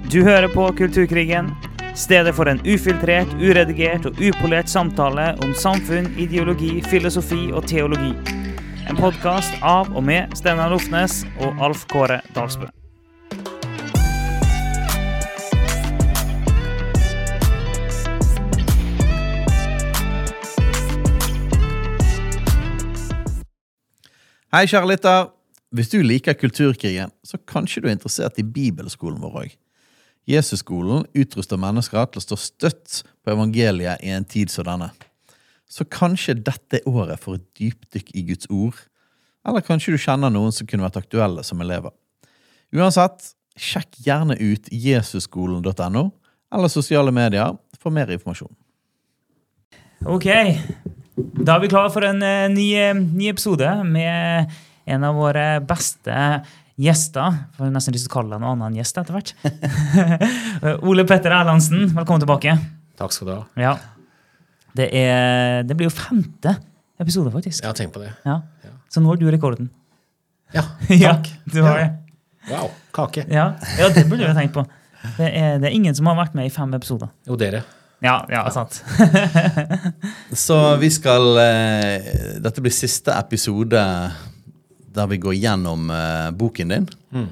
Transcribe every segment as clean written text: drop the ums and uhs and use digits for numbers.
Du hører på Kulturkrigen, stedet for en ufiltrert, uredigert og upolert samtale om samfunn, ideologi, filosofi og teologi. En podcast av og med Steinar Lofnes og Alf Kåre Dalsbø. Hei kjære lytter. Hvis du liker Kulturkrigen, så kanskje du interessert i Bibelskolen vår også. Jesusskolen utruster mennesker til å stå støtt på evangeliet i en tid som denne. Så kanskje dette året får et dypdykk i Guds ord, eller kanskje du kjenner noen som kunne vært aktuelle som elever. Uansett, sjekk gjerne ut jesusskolen.no eller sosiale medier for mer informasjon. Ok, da er vi klare for en ny episode med en av våre beste gjester. For jeg nesten lyst til å kalle han noe annet enn gjest etter hvert. Ole Petter Erlandsen, velkommen tilbake. Takk skal du ha. Ja. Det blir jo 5. episode faktisk. Ja, tenk på det. Ja. Så nå har du rekorden. Ja, Ja, takk. du har det. Wow, kake. Ja, det burde du ha tenkt på. Det er ingen som har vært med i 5 episoder. Jo, dere. Ja, sant. Så vi skal, dette blir siste episode der vi går gjennom boken din.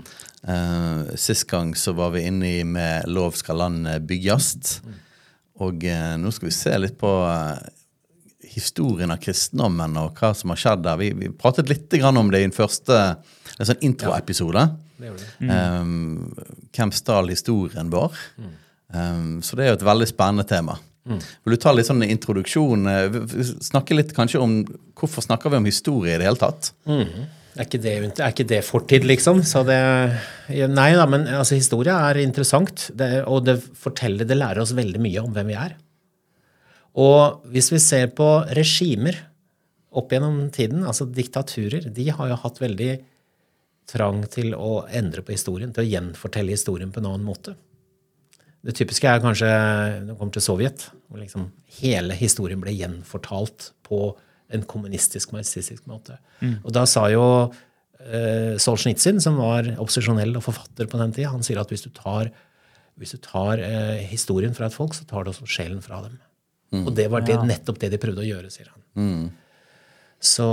Sist gang så var vi inne i med Lov skal landet bygges. Og nå skal vi se litt på historien av kristendommen og hva som har skjedd der. Vi pratet litt grann om det i en første en sånn introepisode. Det gjorde det. Hvem stal historien vår? Så det er jo et veldig spennende tema. Vil du ta litt sånn introduksjon, snakke litt kanskje om hvorfor snakker vi om historie i det hele tatt? Er ikke det fortid, liksom? Så nei da, men altså, historie er interessant, og det lærer oss veldig mye om hvem vi er. Og hvis vi ser på regimer opp gjennom tiden, altså diktaturer, de har jo hatt veldig trang til å endre på historien, til å gjenfortelle historien på en annen måte. Det typiske er kanskje, når det kommer til Sovjet, hvor liksom hele historien ble gjenfortalt på en kommunistisk, marxistisk måte. Og da sa jo Solzhenitsyn, som var opposisjonell og forfatter på den tiden, han sier at hvis du tar historien fra et folk, så tar det også sjelen fra dem. Og det var nettopp det de prøvde å gjøre, sier han. Så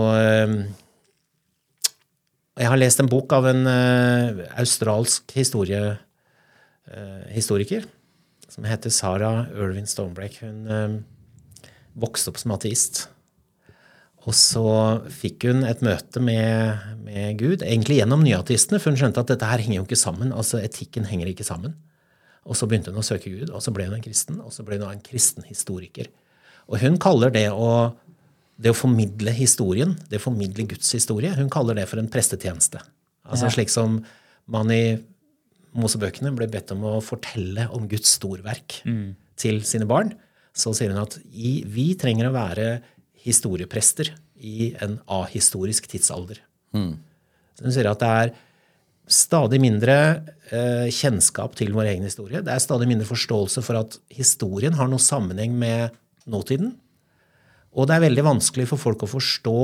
jeg har lest en bok av en australsk historiker, som heter Sarah Irwin Stonebrake. Hun vokste opp som ateist. Og så fikk hun et møte med Gud, egentlig gjennom nyateistene, for hun skjønte at dette her henger jo ikke sammen, altså etikken henger ikke sammen. Og så begynte hun å søke Gud, og så ble hun en kristen, og så ble hun en kristen historiker. Og hun kaller det å formidle historien, det å formidle Guds historie, hun kaller det for en prestetjeneste. Altså slik som man i Mosebøkene ble bedt om å fortelle om Guds storverk til sine barn, så sier hun at vi trenger å være historieprester i en ahistorisk tidsalder. Så hun sier at det er stadig mindre kjennskap til vår egen historie. Det er stadig mindre forståelse for at historien har noe sammenheng med nåtiden. Og det er veldig vanskelig for folk å forstå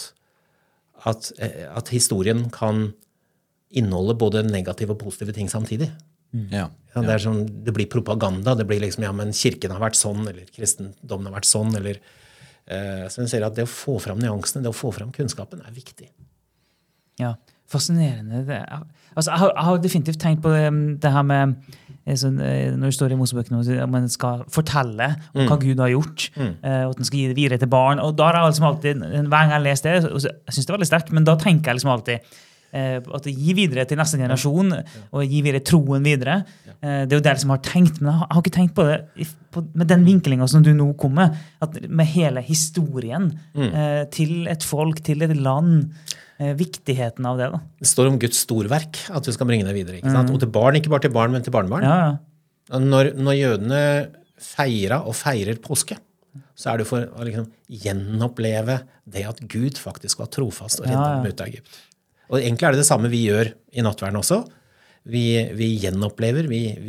at historien kan inneholde både negative og positive ting samtidig. Det er sånn, det blir propaganda, det blir liksom, men kirken har vært sånn, eller kristendommen har vært sånn, eller så hun sier at det å få fram nyansene, det å få fram kunnskapen er viktig. Ja, fascinerende. Altså, jeg har definitivt tenkt på det her med når det står i Mosebøkene at man skal fortelle om hva Gud har gjort, og at man skal gi det videre til barn. Og da har jeg liksom alltid, hver gang jeg har lest det, og jeg synes det er veldig sterkt, men da tenker jeg liksom alltid at gi videre til neste generasjon, og gi videre troen videre. Det er jo det som har tenkt, men jeg har ikke tenkt på det med den vinklingen som du nå kom med, at med hele historien til et folk, til et land, viktigheten av det da. Det står om Guds storverk, at du skal bringe det videre, ikke sant? Og til barn, ikke bare til barn, men til barnebarn. Ja. Når jødene feirer påske, så er det for å liksom gjenoppleve det at Gud faktisk var trofast og reddet dem ut av Egypt. Og egentlig er det det samme vi gjør i nattverden også. Vi gjenopplever,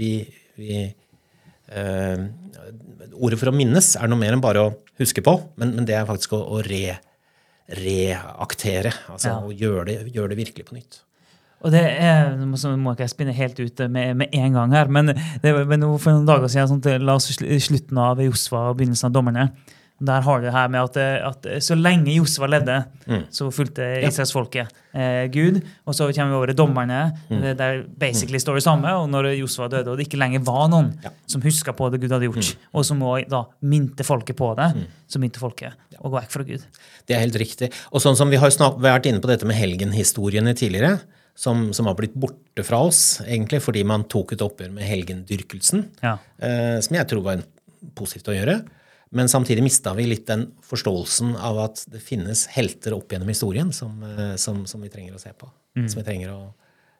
ordet for å minnes er noe mer enn bare å huske på, men det er faktisk å reaktere, altså å gjøre det virkelig på nytt. Og det så må ikke jeg spinne helt ut med en gang her, men for noen dager siden, sånn, la oss slutten av Josva og begynnelsen av dommerne, der har det her med at så lenge Josva levde, så fulgte Israelsfolket Gud, og så kommer vi over i dommerne, der basically står det samme, og når Josva døde, og det ikke lenger var noen som husket på det Gud hadde gjort, og som må da minte folket på det, så minte folket å gå vekk fra Gud. Det helt riktig. Og sånn som vi har vært inne på dette med helgenhistoriene tidligere, som har blitt borte fra oss, egentlig, fordi man tok et oppgjør med helgendyrkelsen, som jeg tror var positivt å gjøre. Men samtidig mistet vi litt den forståelsen av at det finnes helter opp gjennom historien som vi trenger å se på. Som vi trenger å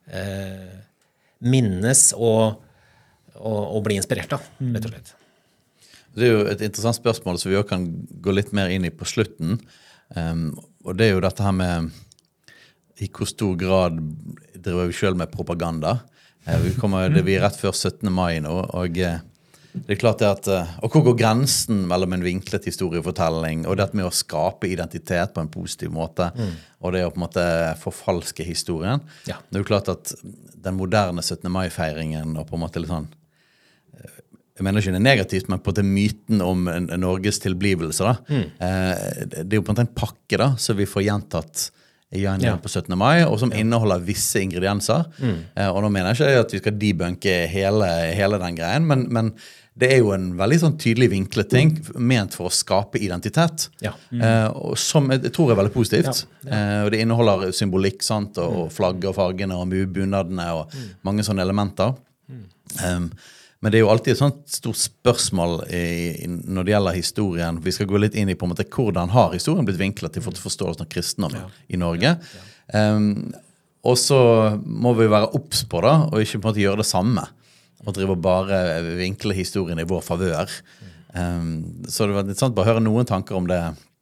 minnes og bli inspirert av, rett og slett. Det jo et interessant spørsmål som vi også kan gå litt mer inn i på slutten. Og det jo dette her med i hvor stor grad driver vi selv med propaganda. Vi rett før 17. mai nå, og det klart at og hvor går grensen mellom en vinklet historiefortelling og det med å skape identitet på en positiv måte, og det å på en måte forfalske historien. Det jo klart at den moderne 17. mai-feiringen og på en måte litt sånn, jeg mener ikke det negativt, men på en måte myten om Norges tilblivelse da. Det jo på en måte en pakke da, så vi får gjentatt igjen på 17. mai, og som inneholder visse ingredienser. Og nå mener jeg ikke at vi skal debunke hele den greien, men det jo en veldig sånn tydelig vinklet ting, ment for å skape identitet, og som jeg tror veldig positivt. Og det inneholder symbolikk, sant, og flagg og fargene og bunadene og mange sånne elementer. Men det jo alltid et sånt stort spørsmål når det gjelder historien. Vi skal gå litt inn i på en måte hvordan har historien blitt vinklet til forståelsen av kristendommen i Norge. Og så må vi være obs på det, og ikke på en måte gjøre det samme. Og drive bare vinkle historien i vår favør. Så det var litt sånn, bare høre noen tanker om det.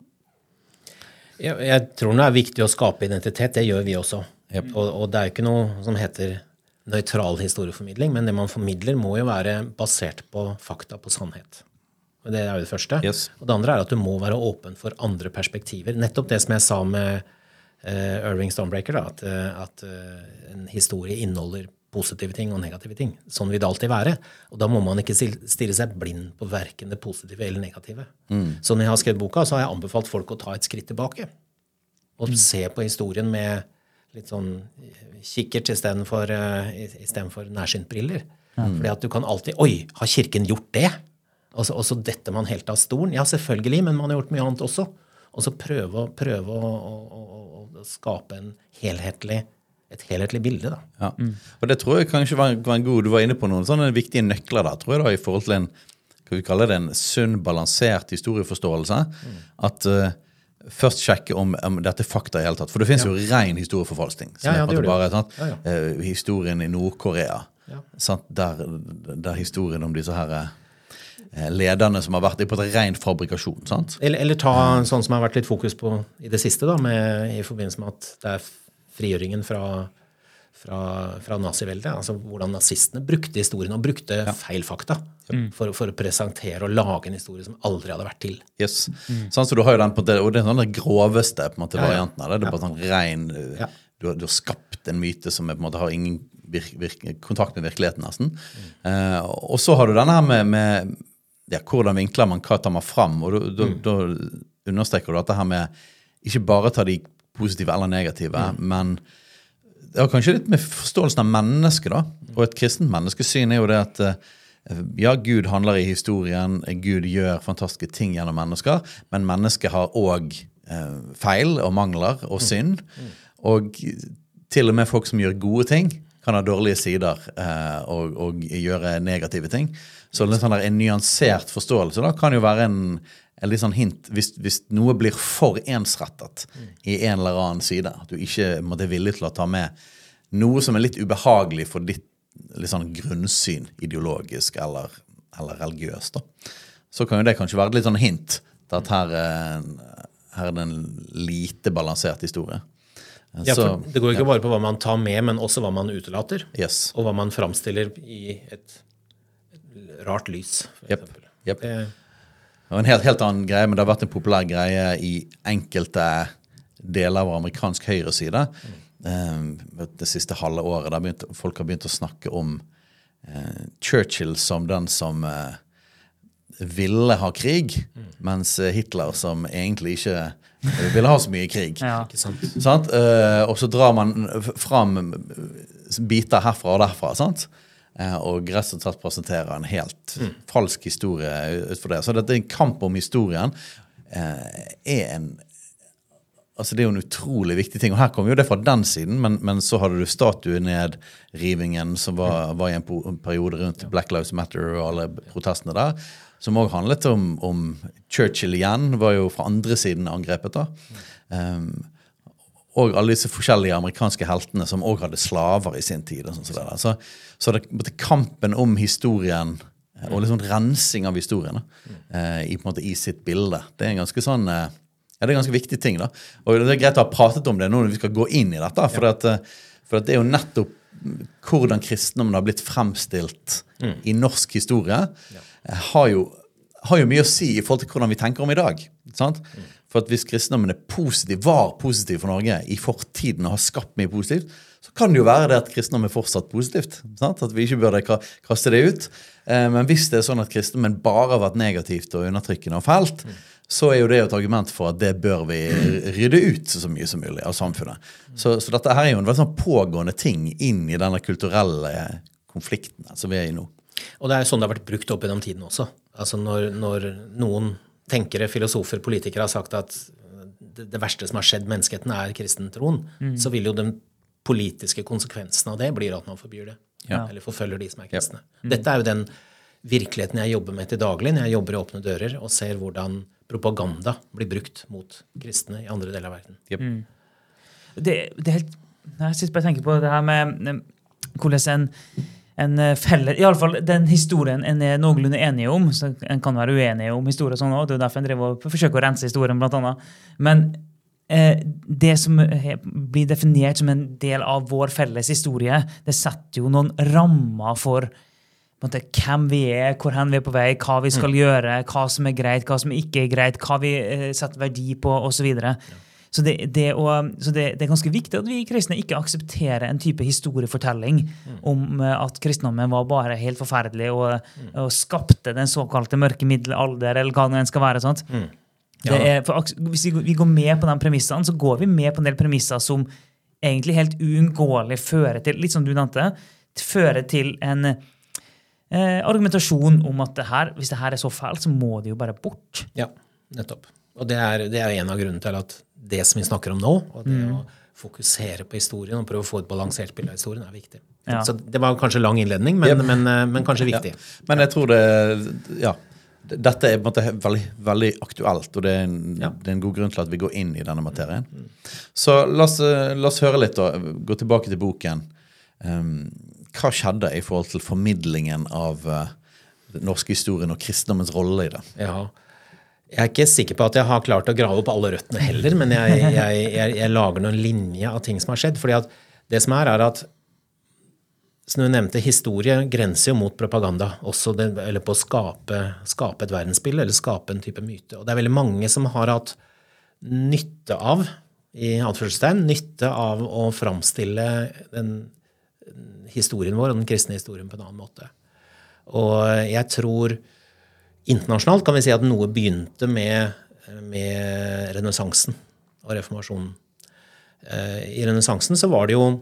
Jeg tror det viktig å skape identitet, det gjør vi også. Og det jo ikke noe som heter nøytral historieformidling, men det man formidler må jo være basert på fakta, på sannhet. Og det jo det første. Og det andre at du må være åpen for andre perspektiver. Nettopp det som jeg sa med Irving Stormbreaker, da, at en historie inneholder positive ting og negative ting. Sånn vil det alltid være. Og da må man ikke stirre seg blind på hverken det positive eller negative. Så når jeg har skrevet boka, så har jeg anbefalt folk å ta et skritt tilbake. Og se på historien med litt sånn kikkert i stedet for nærsyntbriller. Fordi at du kan alltid, har kirken gjort det? Og så detter man helt av stolen. Ja, selvfølgelig, men man har gjort mye annet også. Og så prøve å skape et helhetlig bilde, da. Og det tror jeg kanskje var en god, du var inne på noen sånne viktige nøkler da, tror jeg da, i forhold til hva vi kaller det, en sunn, balansert historieforståelse, at først sjekke om dette fakta i hele tatt. For det finnes jo ren historieforfalskning. Som det bare sant? Historien i Nord-Korea. Sant? Der historien om disse her lederne som har vært på en ren fabrikasjon. Sant? Eller ta sånn som har vært litt fokus på i det siste, da, i forbindelse med at det frigjøringen fra naziveldet, altså hvordan nazistene brukte historien og brukte feil fakta for å presentere og lage en historie som aldri hadde vært til. Sånn, så du har jo den på det, og det sånn den groveste på en måte, varianten av det. Det bare sånn ren, du har skapt en myte som på en måte har ingen kontakt med virkeligheten nesten. Og så har du denne her med hvordan vinkler man, hva tar man fram, og da understreker du dette her med ikke bare ta de positive eller negative, men det har kanskje litt med forståelsen av mennesket da, og et kristent menneskesyn jo det at Gud handler i historien, Gud gjør fantastiske ting gjennom mennesker, men mennesket har også feil og mangler og synd, og til og med folk som gjør gode ting kan ha dårlige sider og gjøre negative ting. Så en nyansert forståelse da, kan jo være en litt sånn hint, hvis noe blir for ensrettet i en eller annen side, at du ikke måtte villig til å ta med noe som litt ubehagelig for ditt litt sånn grunnsyn, ideologisk eller religiøst da. Så kan jo det kanskje være et litt sånn hint til at her det en lite balansert historie. For det går ikke bare på hva man tar med, men også hva man utelater, og hva man framstiller i et rart lys, for eksempel. Og en helt annen greie, men det har vært en populær greie i enkelte deler av amerikansk høyreside, det siste halve året, der folk har begynt å snakke om Churchill som den som ville ha krig, mens Hitler som egentlig ikke ville ha så mye krig. Ja. Ikke sant? Sant? Og så drar man fram biter herfra og derfra, sant? Og rett og slett presenterer en helt falsk historie ut for det. Så dette er en kamp om historien altså det er jo en utrolig viktig ting, og her kom jo det fra den siden, men så hadde du statuenedrivingen som var I en periode rundt Black Lives Matter og alle protestene der, som også handlet om Churchill igjen, var jo fra andre siden angrepet da. Og alle disse forskjellige amerikanske heltene som også hadde slaver I sin tid. Og sånn der. Så det kampen om historien, og liksom rensing av historien på en måte I sitt bilde, det er en ganske sånn... Ja, det er en ganske viktig ting da. Og det er greit å ha pratet om det nå når vi skal gå inn I dette, for at det er jo nettopp hvordan kristendommen har blitt fremstilt I norsk historie, har jo mye å si I forhold til hvordan vi tenker om I dag. Sant? For at hvis kristendommen var positiv for Norge I fortiden og har skapt mye positivt, så kan det jo være det at kristendommen fortsatt positivt. Sant? At vi ikke burde kaste det ut. Men hvis det sånn at kristendommen bare har vært negativt og undertrykkende og fælt, så jo det et argument for at det bør vi rydde ut så mye som mulig av samfunnet. Så dette her jo en veldig sånn pågående ting inn I denne kulturelle konflikten som vi I nå. Og det sånn det har vært brukt opp gjennom tiden også. Altså når noen tenkere, filosofer, politikere har sagt at det verste som har skjedd menneskeheten kristentroen, så vil jo den politiske konsekvensen av det blir at man forbyr det. Eller forfølger de som kristne. Dette jo den virkeligheten jeg jobber med til daglig når jeg jobber I åpne dører og ser hvordan propaganda blir brukt mot kristne I andre deler av verden. Yep. Det helt... Jeg synes bare tenker på det her med hvordan en felle, I alle fall den historien en noenlunde enige om, så en kan være uenige om historie sånn, og det derfor en driver og forsøker å rense historien blant annet. Men det som blir definert som en del av vår felles historie, det setter jo noen rammer for hvem vi hvor hen vi på vei, hva vi skal gjøre, hva som greit, hva som ikke greit, hva vi setter verdi på, og så videre. Så det er ganske viktig at vi kristne ikke aksepterer en type historiefortelling om at kristendommen var bare helt forferdelig og skapte den såkalte mørke middelalder, eller hva det skal være, sant? Hvis vi går med på den premissene, så går vi med på en del premisser som egentlig helt uunngåelig fører til, litt som du nevnte, fører til en argumentasjon om at hvis det her så fælt, så må det jo bare bort. Ja, nettopp. Og det en av grunnene til at det som vi snakker om nå, og det å fokusere på historien og prøve å få et balansert bilde av historien viktig. Ja. Så det var kanskje lang innledning, men kanskje viktig. Ja. Men jeg tror dette på en måte veldig, veldig aktuelt, og det er en god grunn til at vi går inn I denne materien. Så la oss høre litt og gå tilbake til boken. Hva skjedde I forhold til formidlingen av den norske historien og kristendommens rolle I det? Ja, jeg ikke sikker på at jeg har klart å grave opp alle røttene heller, men jeg lager noen linje av ting som har skjedd, fordi at det som at, som du nevnte, historie grenser jo mot propaganda, også eller på å skape et verdensbilde, eller skape en type myte. Og det veldig mange som har hatt nytte av, I anførselstegn, nytte av å framstille den historien vår og den kristne historien på en annen måte. Og jeg tror internasjonalt kan vi si at noe begynte med renessansen og reformasjonen. I renessansen så var det jo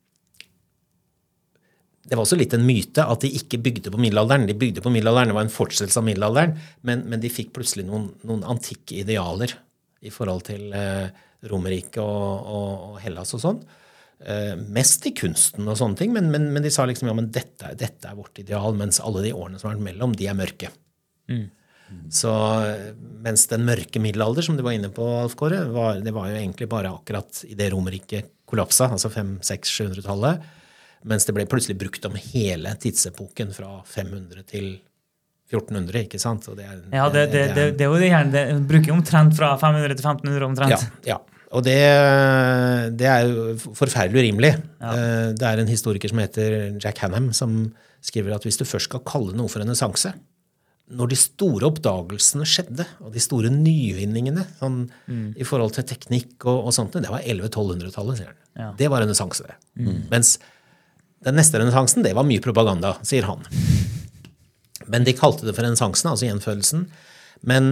det var også litt en myte at de ikke bygde på middelalderen. De bygde på middelalderen, det var en fortsettelse av middelalderen, men de fikk plutselig noen antikke idealer I forhold til Romerriket og Hellas og sånn. Mest I kunsten og sånne ting, men de sa liksom, ja, men dette vårt ideal, mens alle de årene som har vært mellom, de mellom. Så mens den mørke middelalder, som du var inne på, Alf Kåre, det var jo egentlig bare akkurat I det Romerriket kollapsa, altså 500-600-700-tallet, mens det ble plutselig brukt om hele tidsepoken fra 500 til 1400, ikke sant? Og det det jo det gjerne, det bruker omtrent fra 500 til 1500 omtrent. Ja. Og det jo forferdelig urimelig. Ja. Det en historiker som heter Jack Hannam som skriver at hvis du først skal kalle noe for renessanse, når de store oppdagelsene skjedde, og de store nyvinningene, sånn, i forhold til teknikk og sånt, det var 1100-1200-tallet, sier han. Ja. Det var renessanse det. Mens den neste renessansen, det var mye propaganda, sier han. Men de kalte det for renessansen, altså gjenfødelsen. Men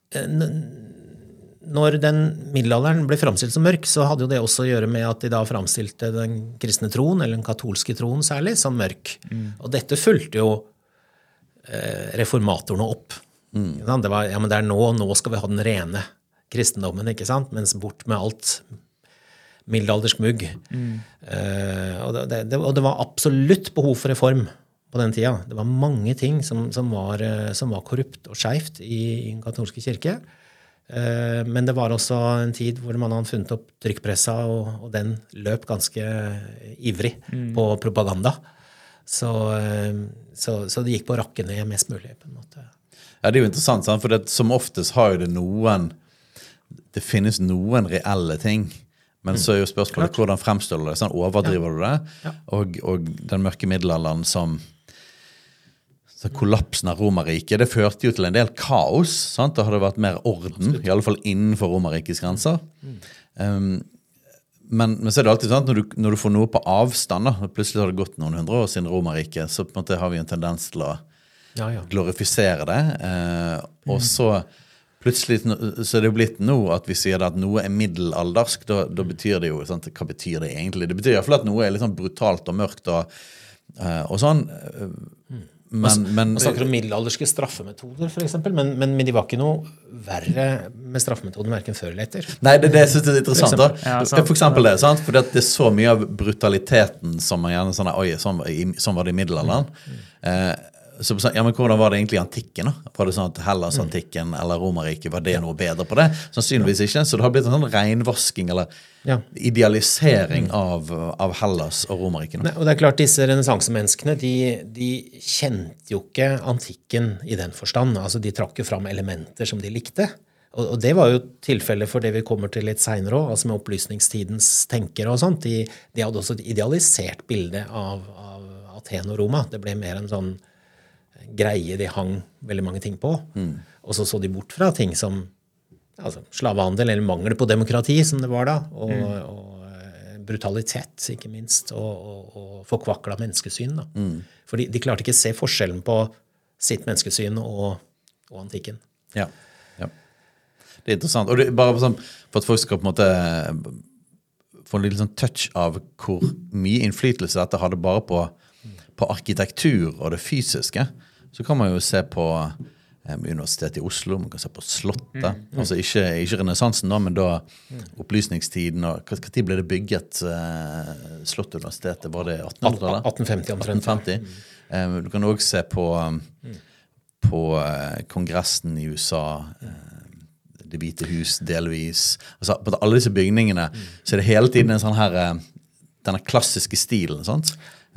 når den middelalderen ble framstilt som mørk, så hadde jo det også å gjøre med at de da framstilte den kristne troen, eller den katolske troen særlig, som mørk. Og dette fulgte jo reformatorene opp. Det var, ja, men det nå skal vi ha den rene kristendommen, ikke sant? Mens bort med alt middelaldersk mugg. Og det var absolutt behov for reform på den tida. Det var mange ting som var korrupt og skjevt i den katolske kirke. Men det var også en tid hvor man hadde funnet opp trykkpressa, og den løp ganske ivrig på propaganda. Så det gikk på å rakke ned mest mulig, på en måte. Ja, det er jo interessant, sant? For som oftest har jo det finnes noen reelle ting, men så er jo spørsmålet hvordan fremstiller du det, sånn overdriver du det, og den mørke middelalderen som kollapsen av Romerriket, det førte jo til en del kaos, sant? Det hadde vært mer orden, i alle fall innenfor Romerrikets grenser. Men så er det alltid sånn at når du får noe på avstand, da, plutselig har det gått noen 100 år siden Romerriket, så på en måte har vi en tendens til å glorifisere det, og så plutselig så er det jo blitt nå at vi sier at noe er middelaldersk, da betyr det jo, sant? Hva betyr det egentlig? Det betyr i hvert fall at noe er litt sånn brutalt og mørkt og sånn. Man snakker om middelalderske straffemetoder, for eksempel, men de var ikke noe verre med straffemetoden, hverken før eller etter. Nei, det synes jeg er interessant da. For eksempel det, sant? Fordi at det er så mye av brutaliteten som man gjerne sånn, oi, sånn var det i middelalderen. Så ja, men hvordan var det egentlig i antikken da? Var det sånn at Hellas-antikken eller Romerriket, var det noe bedre på det? Sannsynligvis ikke, så det har blitt en sånn renvasking eller idealisering av Hellas og Romerriket. Og det er klart, disse renessansemenneskene, de kjente jo ikke antikken i den forstand, altså de trakk jo fram elementer som de likte, og det var jo tilfellet for det vi kommer til litt senere også, altså med opplysningstidens tenkere og sånt, de hadde også et idealisert bilde av Aten og Roma, det ble mer en sånn greie de hang veldig mange ting på. Og så de bort fra ting som altså, slavehandel eller mangel på demokrati, som det var da, og brutalitet, ikke minst, og forkvakla menneskesyn. Da. Fordi de klarte ikke å se forskjellen på sitt menneskesyn og antikken. Ja. Det er interessant. Og det er bare for at folk skal på en måte få en liten sånn touch av hvor mye innflytelse dette hadde bare på arkitektur og det fysiske, så kan man jo se på Universitetet i Oslo, man kan se på Slottet, altså ikke renessansen da, men da opplysningstiden, og hva tid ble det bygget Slottet-universitetet, var det 1800-tallet? 1850 omtrent. 1850. Du kan også se på kongressen i USA, Det hvite hus delvis, altså på alle disse bygningene, så er det hele tiden en sånn her, denne klassiske stilen, sant?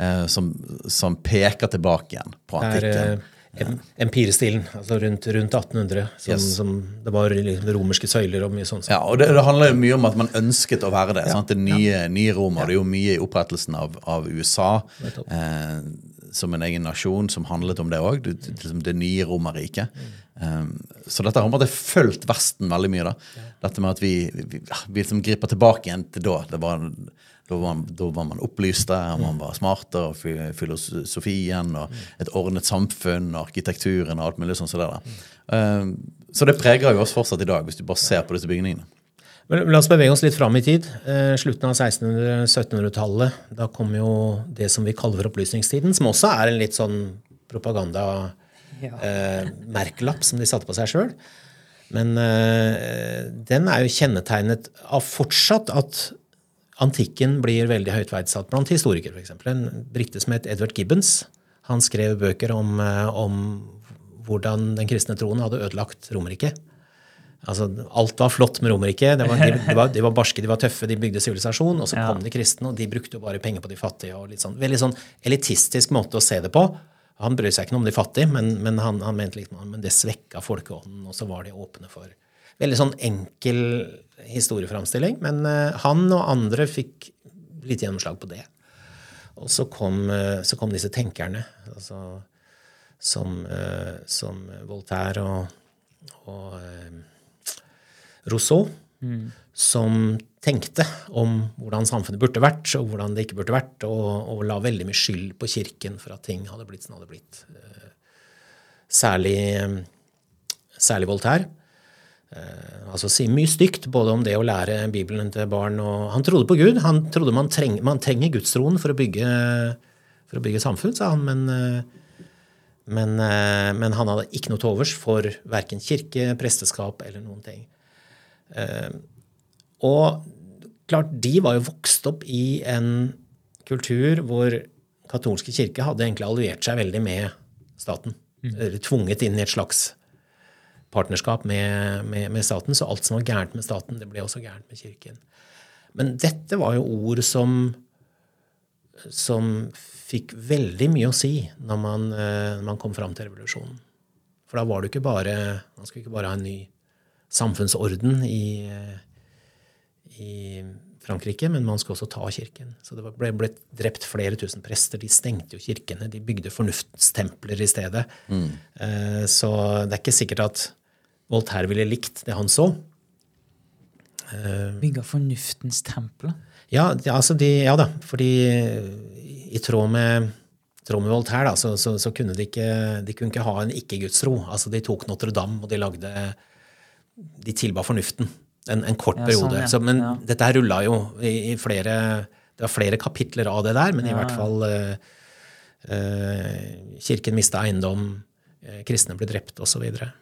Som peker tilbake igjen på antikken. Det er empirestilen, altså rundt 1800, som det var liksom romerske søyler og mye sånt. Ja, og det handler mye om at man ønsket å være det, sant? Det nye Roma, det er jo mye i opprettelsen av USA, som en egen nasjon som handlet om det også, det nye Romerriket. Så dette har på en måte følt Vesten veldig mye da. Dette med at vi liksom griper tilbake igjen til da var man opplyste, man var smarte, og filosofien, og et ordnet samfunn, og arkitekturen, og alt mulig sånn som det der. Så det preger jo oss fortsatt i dag, hvis du bare ser på disse bygningene. Men la oss bevege oss litt frem i tid. Slutten av 1600-1700-tallet, da kom jo det som vi kaller for opplysningstiden, som også er en litt sånn propaganda merkelapp som de satte på seg selv. Men den er jo kjennetegnet av fortsatt at antikken blir veldig høyt verdsatt blant historikere, for eksempel. En britte som het Edward Gibbons, han skrev bøker om hvordan den kristne troen hadde ødelagt Romerriket. Altså, alt var flott med Romerriket, de var barske, de var tøffe, de bygde sivilisasjon, og så kom de kristne, og de brukte jo bare penger på de fattige, og litt sånn, veldig sånn elitistisk måte å se det på. Han brød seg ikke noe om de fattige, men han mente liksom, men det svekket folkeånden, og så var de åpne for veldig sånn enkel historieframstilling, men han og andre fikk litt gjennomslag på det. Og så kom disse tenkerne, altså, som Voltaire og Rousseau, som tenkte om hvordan samfunnet burde vært, og hvordan det ikke burde vært, og la veldig mye skyld på kirken for at ting hadde blitt som det hadde blitt. Særlig Voltaire. Altså si mye stygt, både om det å lære Bibelen til barn, og han trodde på Gud. Han trodde man trenger Gudstroen for å bygge samfunn, sa han, men han hadde ikke noe til overs for hverken kirke, presteskap eller noen ting. Og klart, de var jo vokst opp i en kultur hvor katolske kirke hadde egentlig alliert seg veldig med staten, eller tvunget inn i et slags partnerskap med staten, så alt som var gærent med staten, det ble også gærent med kirken. Men dette var jo ord som fikk veldig mye å si når man kom fram til revolusjonen. For da var det ikke bare, man skulle ikke bare ha en ny samfunnsorden i Frankrike, men man skulle også ta kirken. Så det ble drept flere tusen prester, de stengte jo kirkene, de bygde fornuftstempler i stedet. Så det er ikke sikkert at Voltaire ville likt det han så. Bygge fornuftens templer? Ja da, fordi i tråd med Voltaire da, så kunne de kunne ikke ha en ikke-gudstro. Altså de tok Notre Dame, og de tilba fornuften en kort periode. Sånn, men dette her rullet jo i flere, det var flere kapitler av det der, men i hvert fall kirken mistet eiendom, kristne ble drept og så videre.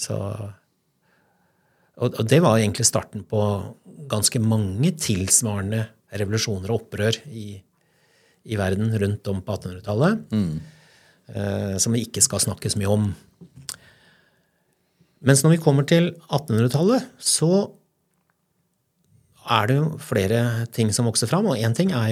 Og det var egentlig starten på ganske mange tilsvarende revolusjoner og opprør i verden rundt om på 1800-tallet, som vi ikke skal snakke så mye om. Mens når vi kommer til 1800-tallet, så er det jo flere ting som vokser fram, og en ting er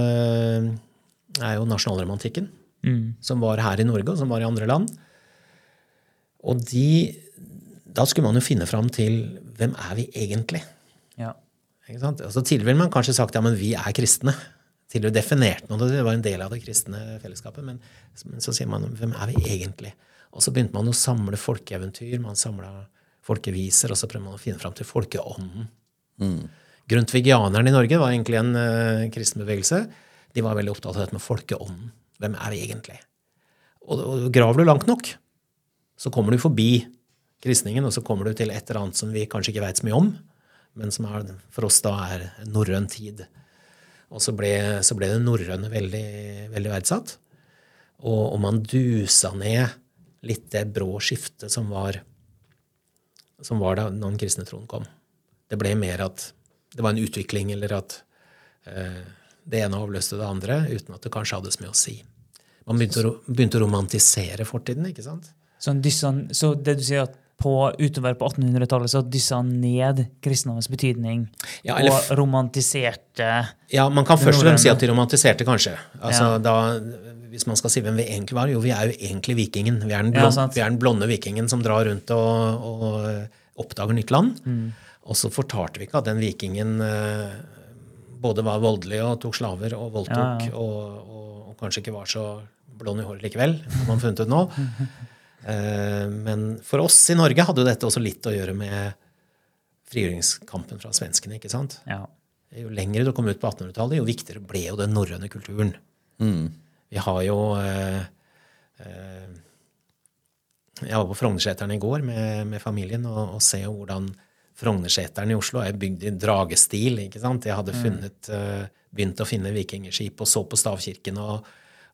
jo nasjonalromantikken, som var her i Norge, og som var i andre land. Og da skulle man jo finne fram til hvem er vi egentlig? Ja. Ikke sant? Altså, tidligere ville man kanskje sagt, ja, men vi er kristne. Tidligere definerte man det var en del av det kristne fellesskapet, men så sier man, hvem er vi egentlig? Og så begynte man å samle folkeeventyr, man samlet folkeviser, og så prøvde man å finne fram til folkeånden. Grundtvigianerne i Norge var egentlig en kristen bevegelse. De var veldig opptatt av dette med folkeånden. Hvem er vi egentlig? Og graver du langt nok, så kommer du forbi kristningen, og så kommer du til et eller annet som vi kanskje ikke vet så mye om, men som for oss da er norrøn tid. Og så ble det norrøne veldig, veldig verdsatt. Og man dusa ned litt det brå skiftet som var da når den kristne troen kom. Det ble mer at det var en utvikling, eller at det ene avløste det andre, uten at det kanskje hadde så mye å si. Man begynte å romantisere fortiden, ikke sant? Så det du sier at utover på 1800-tallet så dyssa ned kristendommens betydning, og romantiserte... Ja, man kan først og fremst si at de romantiserte kanskje. Altså hvis man skal si hvem vi egentlig var, jo, vi er jo egentlig vikingen. Vi er den blonde vikingen som drar rundt og oppdager nytt land. Og så fortalte vi ikke at den vikingen både var voldelig og tok slaver og voldtok, og kanskje ikke var så blond i håret likevel, som man funnet ut nå. Men for oss i Norge hadde jo dette også litt å gjøre med frigjøringskampen fra svenskene, ikke sant? Ja. Jo lengre du kom ut på 1800-tallet, jo viktigere ble jo den norrøne kulturen. Vi har jo jeg var på Frognerseteren i går med familien og ser jo hvordan Frognerseteren i Oslo er bygd i dragestil, ikke sant? Jeg hadde begynt å finne vikingeskip og så på stavkirken og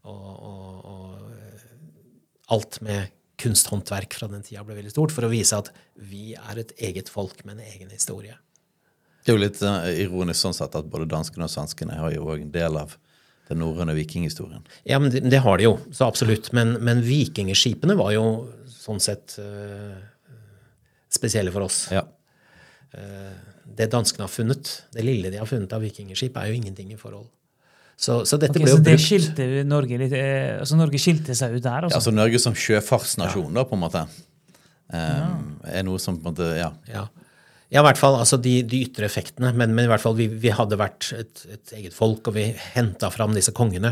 alt med kunsthåndverk fra den tida ble veldig stort, for å vise at vi er et eget folk med en egen historie. Det er jo litt ironisk sånn sett at både danskene og svenskene har jo også en del av den norrøne vikinghistorien. Ja, men det har de jo, så absolutt. Men vikingeskipene var jo sånn sett spesielle for oss. Ja. Det danskene har funnet, det lille de har funnet av vikingeskip, er jo ingenting i forhold. Så dette ble jo brukt. Så det skilte Norge litt, altså Norge skilte seg ut der også? Ja, altså Norge som sjøfartsnasjon da, på en måte, er noe som på en måte, Ja, i hvert fall, altså de ytre effektene, men i hvert fall vi hadde vært et eget folk, og vi hentet fram disse kongene.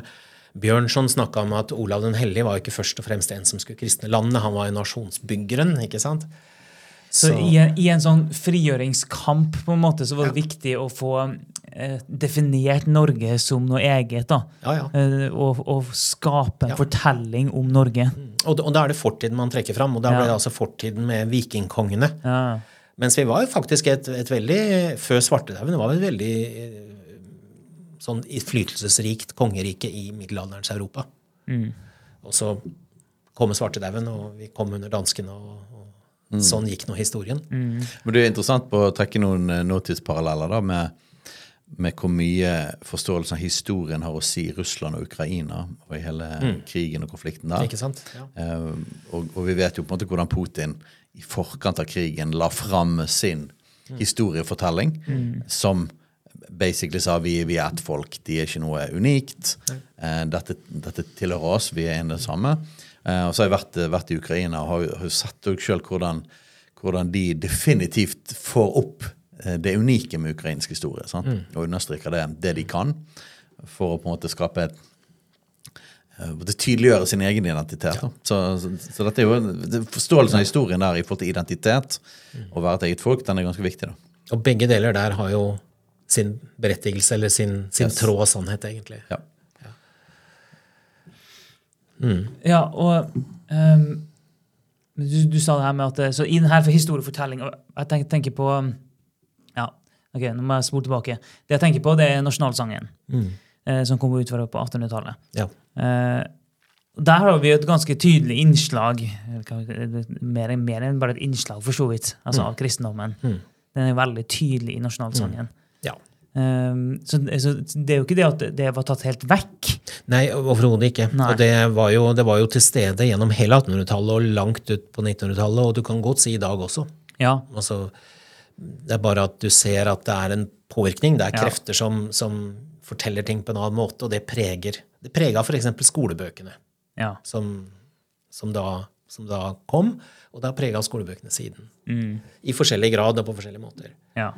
Bjørnson snakket om at Olav den Hellige var ikke først og fremst en som skulle kristne landet, han var jo nasjonsbyggeren, ikke sant? Så i en sånn frigjøringskamp på en måte, så var det viktig å få definert Norge som noe eget, da. Og skape en fortelling om Norge. Og da det fortiden man trekker fram, og da ble det altså fortiden med vikingkongene. Mens vi var faktisk et veldig, før Svartedauden, det var et veldig sånn innflytelsesrikt kongerike i middelalderens Europa. Og så kom Svartedauden, og vi kom under danskene, og sånn gikk nå historien. Men det interessant på å trekke noen nåtidsparalleller da, med hvor mye forståelsen av historien har å si i Russland og Ukraina, og i hele krigen og konflikten der. Ikke sant? Ja. Og vi vet jo på en måte hvordan Putin i forkant av krigen la fram sin historiefortelling, som basically sa vi er et folk, de er ikke noe unikt, dette tilhører oss, vi er en det samme. Og så har jeg vært i Ukraina og har sett selv hvordan de definitivt får opp det unike med ukrainsk historie, sant? Og understreker det de kan, for å på en måte skape det tydeliggjøre sin egen identitet. Så dette er jo forståelsen av historien der i forhold til identitet og være et eget folk, den er ganske viktig da. Og begge deler der har jo sin berettigelse, eller sin tråd og sannhet, egentlig. Ja, og du sa det her med at så i denne historiefortelling, og jeg tenker på ok, nå må jeg spole tilbake. Det jeg tenker på, det er nasjonalsangen, som kom ut på 1800-tallet. Der har vi et ganske tydelig innslag, mer enn bare et innslag for så vidt, altså av kristendommen. Den er veldig tydelig i nasjonalsangen. Så det er jo ikke det at det var tatt helt vekk. Nei, overhodet ikke. Og det var jo til stede gjennom hele 1800-tallet og langt ut på 1900-tallet, og du kan godt si i dag også. Altså, det er bare at du ser at det er en påvirkning, det er krefter som forteller ting på en annen måte, og det preger for eksempel skolebøkene, som da kom, og det har preget skolebøkene siden. I forskjellig grad og på forskjellige måter.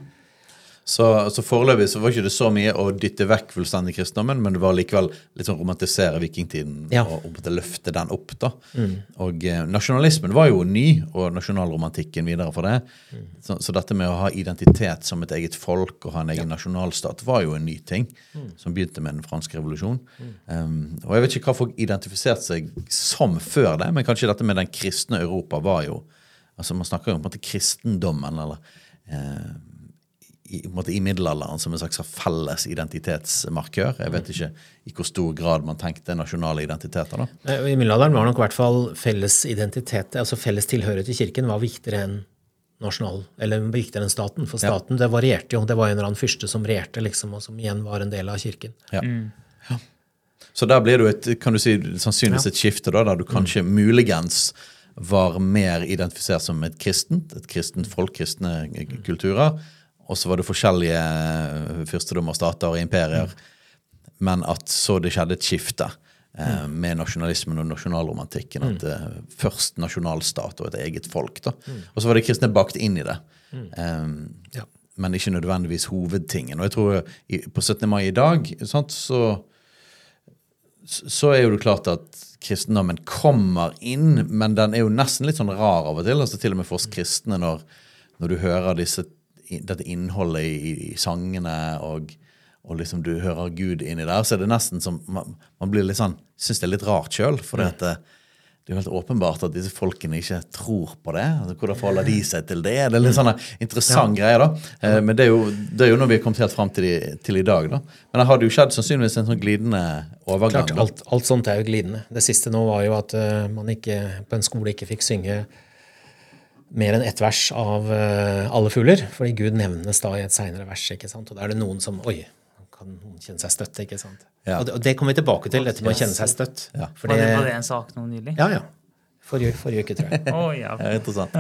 Så foreløpig så var ikke det så mye å dytte vekk fullstendig kristendommen, men det var likevel litt sånn romantisere vikingtiden og løfte den opp da. Og nasjonalismen var jo ny, og nasjonalromantikken videre for det. Så dette med å ha identitet som et eget folk og ha en egen nasjonalstat var jo en ny ting som begynte med den franske revolusjon. Og jeg vet ikke hva folk identifiserte seg som før det, men kanskje dette med den kristne Europa var jo, altså man snakker jo om på en måte kristendommen, eller i middelalderen som en slags felles identitetsmarkør. Jeg vet ikke i hvor stor grad man tenkte nasjonale identiteter da. I middelalderen var nok i hvert fall felles identitet, altså felles tilhørighet til kirken var viktigere enn viktigere enn staten, for staten det varierte jo, det var en eller annen fyrste som regjerte liksom, og som igjen var en del av kirken. Så der blir det kan du si, sannsynligvis et skifte da, der du kanskje muligens var mer identifisert som et kristent folk, kristne kulturer, og så var det forskjellige fyrstedommer, stater og imperier, men at så det skjedde et skifte med nasjonalismen og nasjonalromantikken, at først nasjonalstat og et eget folk da. Og så var det kristne bakt inn i det, men ikke nødvendigvis hovedtingen. Og jeg tror på 17. mai i dag, sant, så er jo det klart at kristendommen kommer inn, men den er jo nesten litt sånn rar av og til, altså til og med for oss kristne når du hører dette innholdet i sangene, og liksom du hører Gud inni der, så er det nesten som, man blir litt sånn, synes det er litt rart selv, for det er jo helt åpenbart at disse folkene ikke tror på det, altså, hvordan forholder de seg til det? Det er litt sånne interessant greier da, men det er jo når vi er kommet helt frem til i dag da. Men det har jo skjedd sannsynligvis en sånn glidende overgang. Klart, alt sånt er jo glidende. Det siste nå var jo at man ikke, på en skole ikke fikk synge mer enn ett vers av alle fugler, fordi Gud nevnes da i et senere vers, ikke sant? Og da er det noen som, kan noen kjenne seg støtt, ikke sant? Og det kommer vi tilbake til, dette med å kjenne seg støtt. Var det en sak nå nylig? Ja. Forrige uke, tror jeg. Interessant.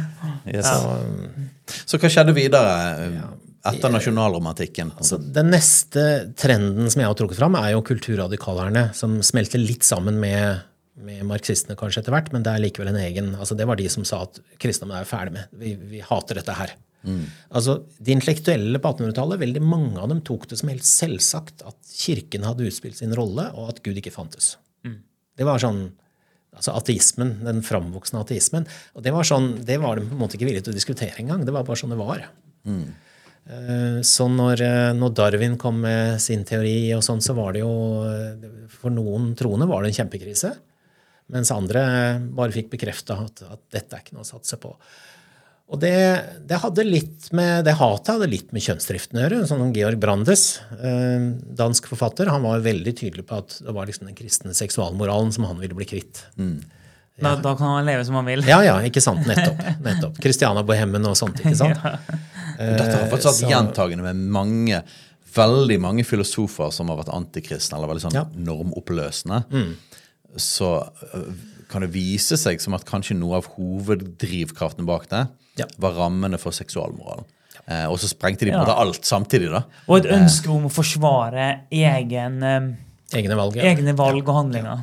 Så hva skjedde videre etter nasjonalromantikken? Altså, den neste trenden som jeg har trukket fram er jo kulturradikalerne, som smelter litt sammen med marxistene kanskje etter hvert, men det er likevel en egen, altså det var de som sa at kristendommen er ferdig med, vi hater dette her. Altså, de intellektuelle på 1800-tallet, veldig mange av dem tok det som helt selvsagt at kirken hadde utspilt sin rolle, og at Gud ikke fantes. Det var sånn, altså ateismen, den framvoksende ateismen, og det var de på en måte ikke villige til å diskutere engang, det var bare sånn det var. Så når Darwin kom med sin teori og sånn, så var det jo, for noen troende var det en kjempekrise, mens andre bare fikk bekreftet at dette ikke noe å satse på. Og det hadde litt med, det hatet hadde litt med kjønnsdriften å gjøre, sånn som Georg Brandes, dansk forfatter, han var veldig tydelig på at det var liksom den kristne seksualmoralen som han ville bli kvitt. Da kan han leve som han vil. Ja, ikke sant, nettopp. Christiana Bohemmen og sånt, ikke sant? Dette har faktisk vært gjentagende med veldig mange filosofer som har vært antikristne, eller veldig sånn normoppløsende. Så kan det vise seg som at kanskje noe av hoveddrivkraften bak det var rammene for seksualmoralen. Og så sprengte de på det alt samtidig da. Og et ønske om å forsvare egne valg og handlinger.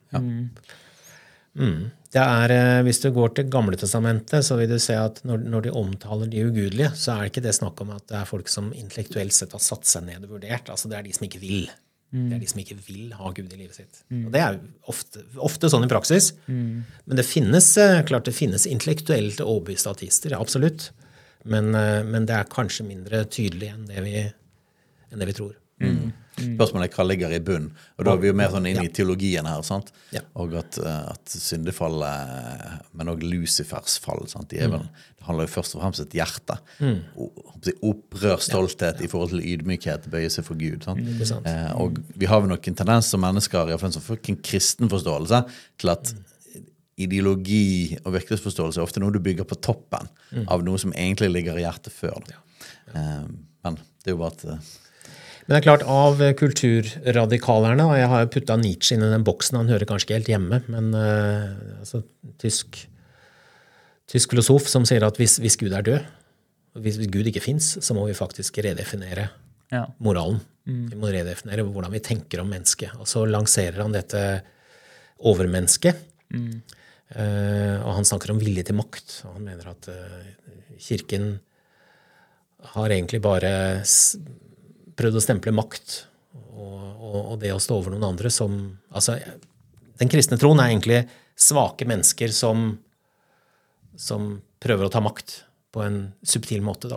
Det hvis du går til Gamle Testamentet, så vil du se at når de omtaler de ugudelige, så det ikke det snakk om at det folk som intellektuelt sett har satt seg ned og vurdert. Altså det de som ikke vil. Det de som ikke vil ha Gud i livet sitt. Og det ofte sånn i praksis. Men det finnes intellektuelt overbeviste ateister, absolutt. Men det kanskje mindre tydelig enn det vi tror. Spørsmålet hva ligger i bunn, og da er vi jo mer sånn inne i teologien her, sant? Og at syndefallet, men også Lucifers fall, sant? Det handler jo først og fremst et hjerte, opprør stolthet i forhold til ydmykhet, bøye seg for Gud, sant? Og vi har jo nok en tendens som mennesker, i hvert fall en sånn kristen forståelse, til at ideologi og virkelighetsforståelse er ofte noe du bygger på toppen av noe som egentlig ligger i hjertet før. Men det er jo bare at Men det klart, av kulturradikalerne, og jeg har puttet Nietzsche inn i den boksen, han hører kanskje ikke helt hjemme, men altså, tysk filosof som sier at hvis Gud er død, og hvis Gud ikke finnes, så må vi faktisk redefinere moralen. Vi må redefinere hvordan vi tenker om mennesket. Og så lanserer han dette overmennesket, og han snakker om vilje til makt, og han mener at kirken har egentlig bare prøvd å stemple makt og det å stå over noen andre som, altså, den kristne troen egentlig svake mennesker som prøver å ta makt på en subtil måte da.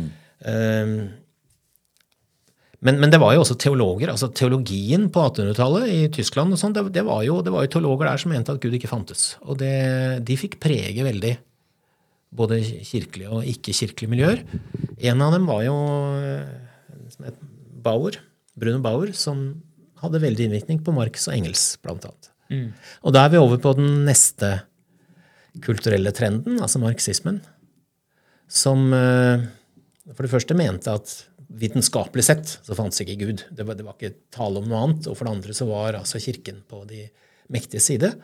Men det var jo også teologer, altså teologien på 1800-tallet i Tyskland og sånt, det var jo teologer der som mente at Gud ikke fantes, og de fikk prege veldig både kirkelige og ikke-kirkelige miljøer. En av dem var jo som het Bruno Bauer, som hadde veldig innvirkning på Marx og Engels, blant annet. Og da vi over på den neste kulturelle trenden, altså marxismen, som for det første mente at vitenskapelig sett så fantes ikke Gud. Det var ikke tale om noe annet, og for det andre så var altså kirken på de mektige side.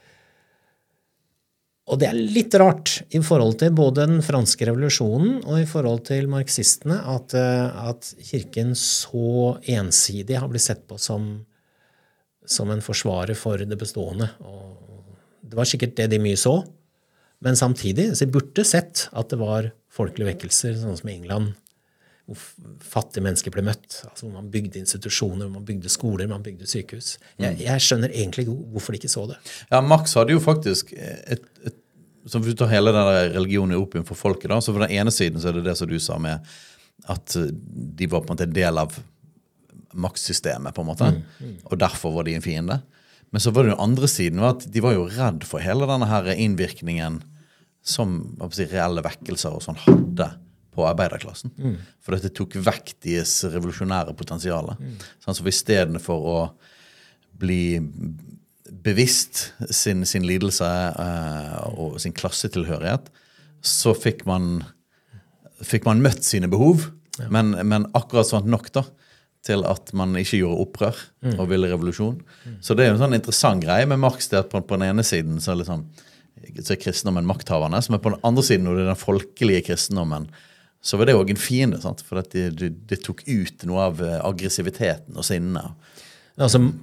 Og det litt rart i forhold til både den franske revolusjonen og i forhold til marxistene at kirken så ensidig har blitt sett på som en forsvarer for det bestående. Og det var sikkert det de mye så, men samtidig så burde sett at det var folkelige vekkelser, sånn som i England, hvor fattige mennesker ble møtt, altså hvor man bygde institusjoner, hvor man bygde skoler, man bygde sykehus. Jeg skjønner egentlig hvorfor de ikke så det. Ja, Marx hadde jo faktisk som vi tar hele denne religionen opp for folket da, så på den ene siden så er det som du sa med at de var på en måte en del av maktsystemet på en måte, og derfor var de en fiende. Men så var det den andre siden at de var jo redd for hele denne her innvirkningen som reelle vekkelser og sånn hadde på arbeiderklassen. For det tok vekk deres revolusjonære potensialet. Så i stedet for å bli bevisst sin lidelse og sin klassetilhørighet, så fikk man møtt sine behov, men akkurat sånn nok da, til at man ikke gjorde opprør og ville revolusjon. Så det er en sånn interessant greie med Marx, det at på den ene siden så er kristendommen makthaverne, men på den andre siden, når det er den folkelige kristendommen, så var det også en fiende, sant? For at det tok ut noe av aggressiviteten og sinnet. Altså,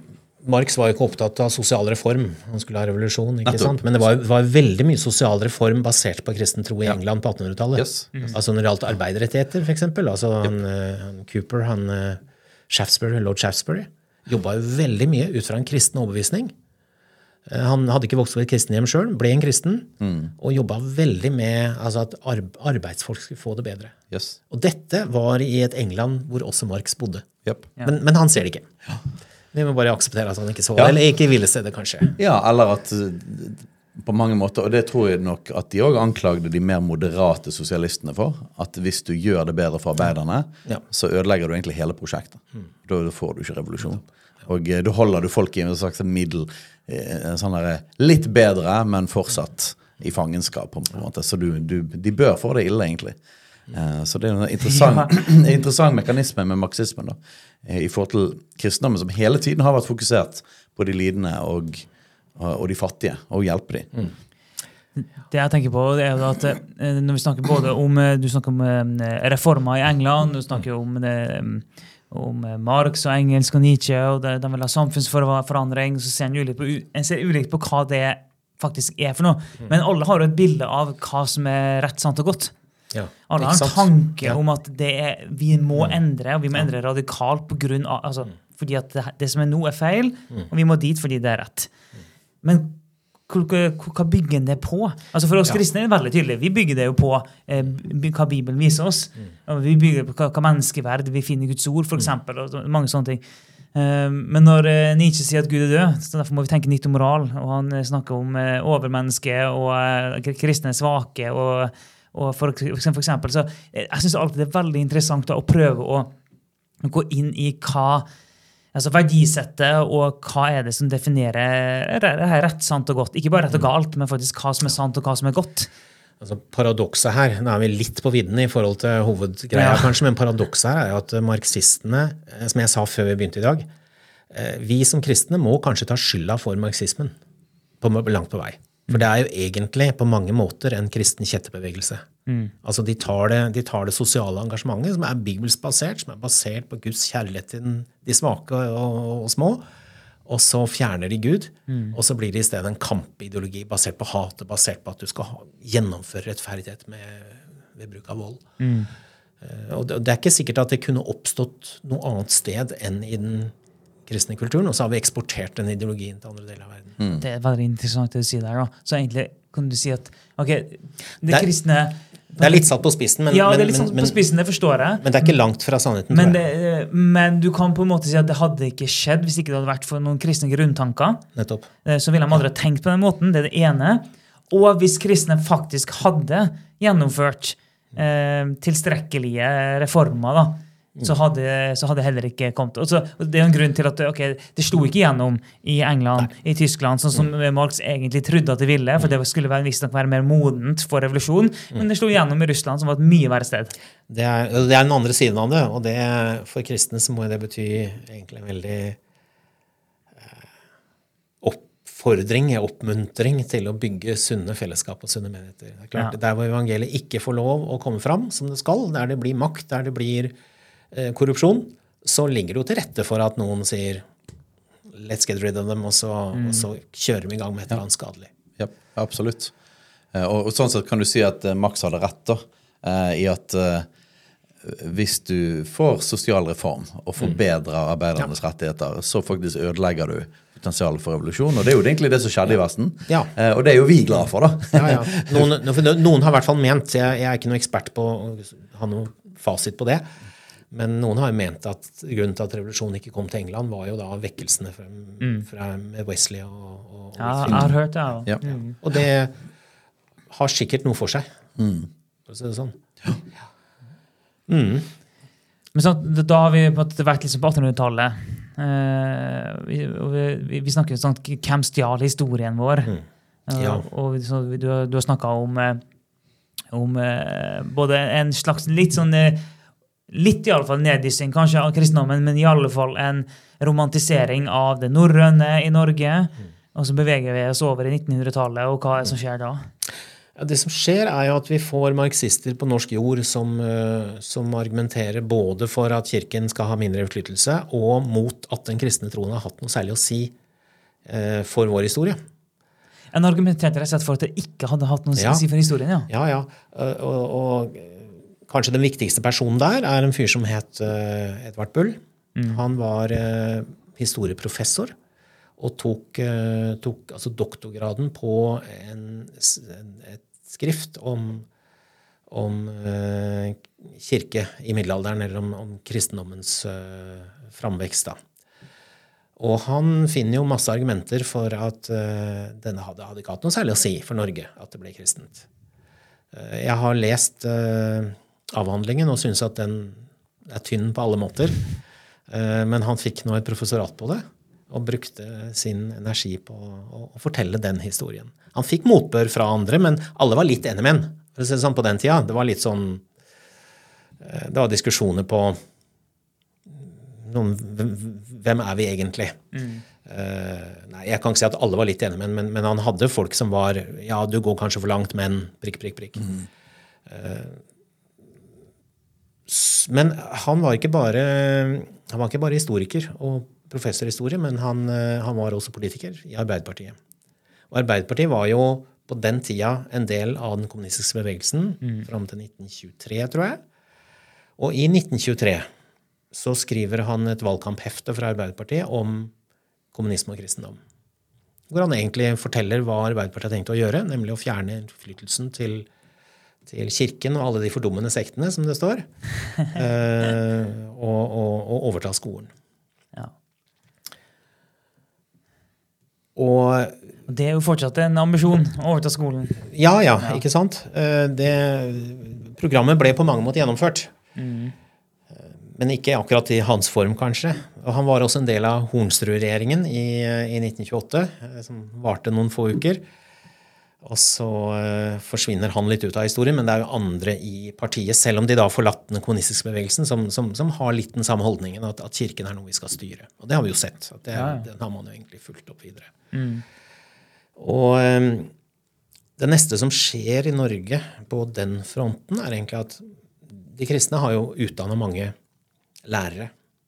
Marx var jo ikke opptatt av sosial reform, han skulle ha revolusjon, ikke sant? Men det var veldig mye sosial reform basert på kristen tro i England på 1800-tallet. Altså når det gjaldt arbeiderrettigheter, for eksempel, altså han Cooper, Shaftesbury, Lord Shaftesbury, jobbet jo veldig mye ut fra en kristen overbevisning. Han hadde ikke vokst opp i et kristenhjem selv, ble en kristen, og jobbet veldig med altså at arbeidsfolk skulle få det bedre. Og dette var i et England hvor også Marx bodde. Men han ser det ikke. Vi må bare akseptere at han ikke så det, eller ikke ville se det kanskje. Ja, eller at på mange måter, og det tror jeg nok at de også anklagde de mer moderate sosialistene for, at hvis du gjør det bedre for arbeiderne, så ødelegger du egentlig hele prosjektet. Da får du ikke revolusjon. Og da holder du folk i en slags middel, sånn der, litt bedre, men fortsatt i fangenskap på en måte. Så de bør få det ille egentlig. Så det er en interessant mekanisme med marxismen da, i forhold til kristendommen som hele tiden har vært fokusert på de lidende og de fattige, og hjelpe dem. Det jeg tenker på er at når vi snakker både om, du snakker om reformer i England, du snakker om Marx og engelsk og Nietzsche, og de vil ha samfunnsforandring, så ser en ser ulikt på hva det faktisk er for noe. Men alle har jo et bilde av hva som er rett, sant og godt. Alle har en tanke om at vi må endre, og vi må endre radikalt på grunn av, altså, fordi at det som er nå er feil, og vi må dit fordi det er rett. Men hva bygger det på? Altså for oss kristne er det veldig tydelig. Vi bygger det jo på hva Bibelen viser oss. Og vi bygger på hva menneskeverd vi finner i Guds ord, for eksempel, og mange sånne ting. Men når Nietzsche sier at Gud er død, så derfor må vi tenke nytt om moral, og han snakker om overmenneske og kristne svake, og for eksempel, så jeg synes alltid det er veldig interessant å prøve å gå inn i hva altså verdisettet, og hva er det som definerer rett, sant og godt. Ikke bare rett og galt, men faktisk hva som er sant og hva som er godt. Altså paradokset her, nå er vi litt på vidden i forhold til hovedgreia kanskje, men paradokset her er jo at marxistene, som jeg sa før vi begynte i dag, vi som kristne må kanskje ta skylda for marxismen langt på vei. For det er jo egentlig på mange måter en kristen kjettebevegelse. Altså de tar det sosiale engasjementet som er bibelsbasert, som er basert på Guds kjærlighet til de svake og små, og så fjerner de Gud, og så blir det i stedet en kampideologi basert på hat, basert på at du skal gjennomføre rettferdighet ved bruk av vold. Og det er ikke sikkert at det kunne oppstått noe annet sted enn i den kristne kulturen, og så har vi eksportert den ideologien til andre deler av verden. Det er veldig interessant det du sier der da. Så egentlig kan du si at det kristne... Det er litt satt på spissen, men... Ja, det er litt satt på spissen, det forstår jeg. Men det er ikke langt fra sannheten, tror jeg. Men du kan på en måte si at det hadde ikke skjedd hvis ikke det hadde vært for noen kristne grunntanker. Nettopp. Så ville de aldri ha tenkt på den måten, det er det ene. Og hvis kristne faktisk hadde gjennomført tilstrekkelige reformer da, så hadde heller ikke kommet. Og det er en grunn til at det slo ikke gjennom i England, i Tyskland, sånn som Marx egentlig trodde at det ville, for det skulle visstnok være mer modent for revolusjon, men det slo gjennom i Russland, som var et mye verre sted. Det er den andre siden av det, og det, for kristne så må det bety egentlig en veldig oppmuntring til å bygge sunne fellesskap og sunne menigheter. Det er klart, der hvor evangeliet ikke får lov å komme fram som det skal, der det blir makt, der det blir korrupsjon, så ligger det jo til rette for at noen sier let's get rid of them, og så kjører vi i gang med et eller annet skadelig. Ja, absolutt. Og sånn sett kan du si at Marx hadde rett da, i at hvis du får sosial reform og forbedrer arbeidernes rettigheter, så faktisk ødelegger du potensialet for revolusjon, og det er jo egentlig det som skjedde i Vesten. Og det er jo vi glad for da. Noen har i hvert fall ment, jeg er ikke noen ekspert på å ha noen fasit på det, men noen har jo ment at grunnen til at revolusjonen ikke kom til England var jo da vekkelsene fra Wesley og jeg har hørt det. Ja. Og det har sikkert noe for seg. For å si det sånn. Men så, da har vi på vært liksom på 1800-tallet. Vi snakker sånn, hvem stjal historien vår? Og du har snakket om både en slags litt sånn litt i alle fall neddyssing kanskje av kristendommen, men i alle fall en romantisering av det norrøne i Norge, og så beveger vi oss over i 1900-tallet, og hva er det som skjer da? Ja, det som skjer jo at vi får marxister på norsk jord som argumenterer både for at kirken skal ha mindre innflytelse og mot at den kristne troen har hatt noe særlig å si for vår historie. En argumenterte rett og slett for at det ikke hadde hatt noe å si for historien, ja. Ja. Og kanskje den viktigste personen der en fyr som het Edvard Bull. Han var historieprofessor og tok altså doktorgraden på et skrift om kirke i middelalderen, eller om kristendommens framvekst da. Og han finner jo masse argumenter for at denne hadde ikke hatt noe særlig å si for Norge, at det ble kristent. Jeg har lest avhandlingen og synes at den tynn på alle måter, men han fikk nå et professorat på det, og brukte sin energi på å fortelle den historien. Han fikk motbør fra andre, men alle var litt enige med han. For å si det sånn på den tida, det var litt sånn, det var diskusjoner på hvem vi egentlig? Nei, jeg kan ikke si at alle var litt enige, men han hadde folk som var, ja, du går kanskje for langt, men prikk. Men han var ikke bare historiker og professor i historie, men han var også politiker i Arbeiderpartiet. Og Arbeiderpartiet var jo på den tida en del av den kommunistiske bevegelsen, frem til 1923, tror jeg. Og i 1923 så skriver han et valgkamphefte fra Arbeiderpartiet om kommunisme og kristendom. Hvor han egentlig forteller hva Arbeiderpartiet har tenkt å gjøre, nemlig å fjerne innflytelsen til kirken og alle de fordummende sektene, som det står, og overta skolen. Ja. Og det jo fortsatt en ambisjon å overta skolen. Ja, ikke sant? Programmet ble på mange måter gjennomført. Men ikke akkurat i hans form, kanskje. Og han var også en del av Hornsrud-regjeringen i 1928, som varte noen få uker. Og så forsvinner han litt ut av historien, men det jo andre i partiet, selv om de da har forlatt den kommunistiske bevegelsen, som har litt den samme holdningen, at kirken noe vi skal styre. Og det har vi jo sett. At den har man jo egentlig fulgt opp videre. Og det neste som skjer i Norge på den fronten egentlig at de kristne har jo utdannet mange lærere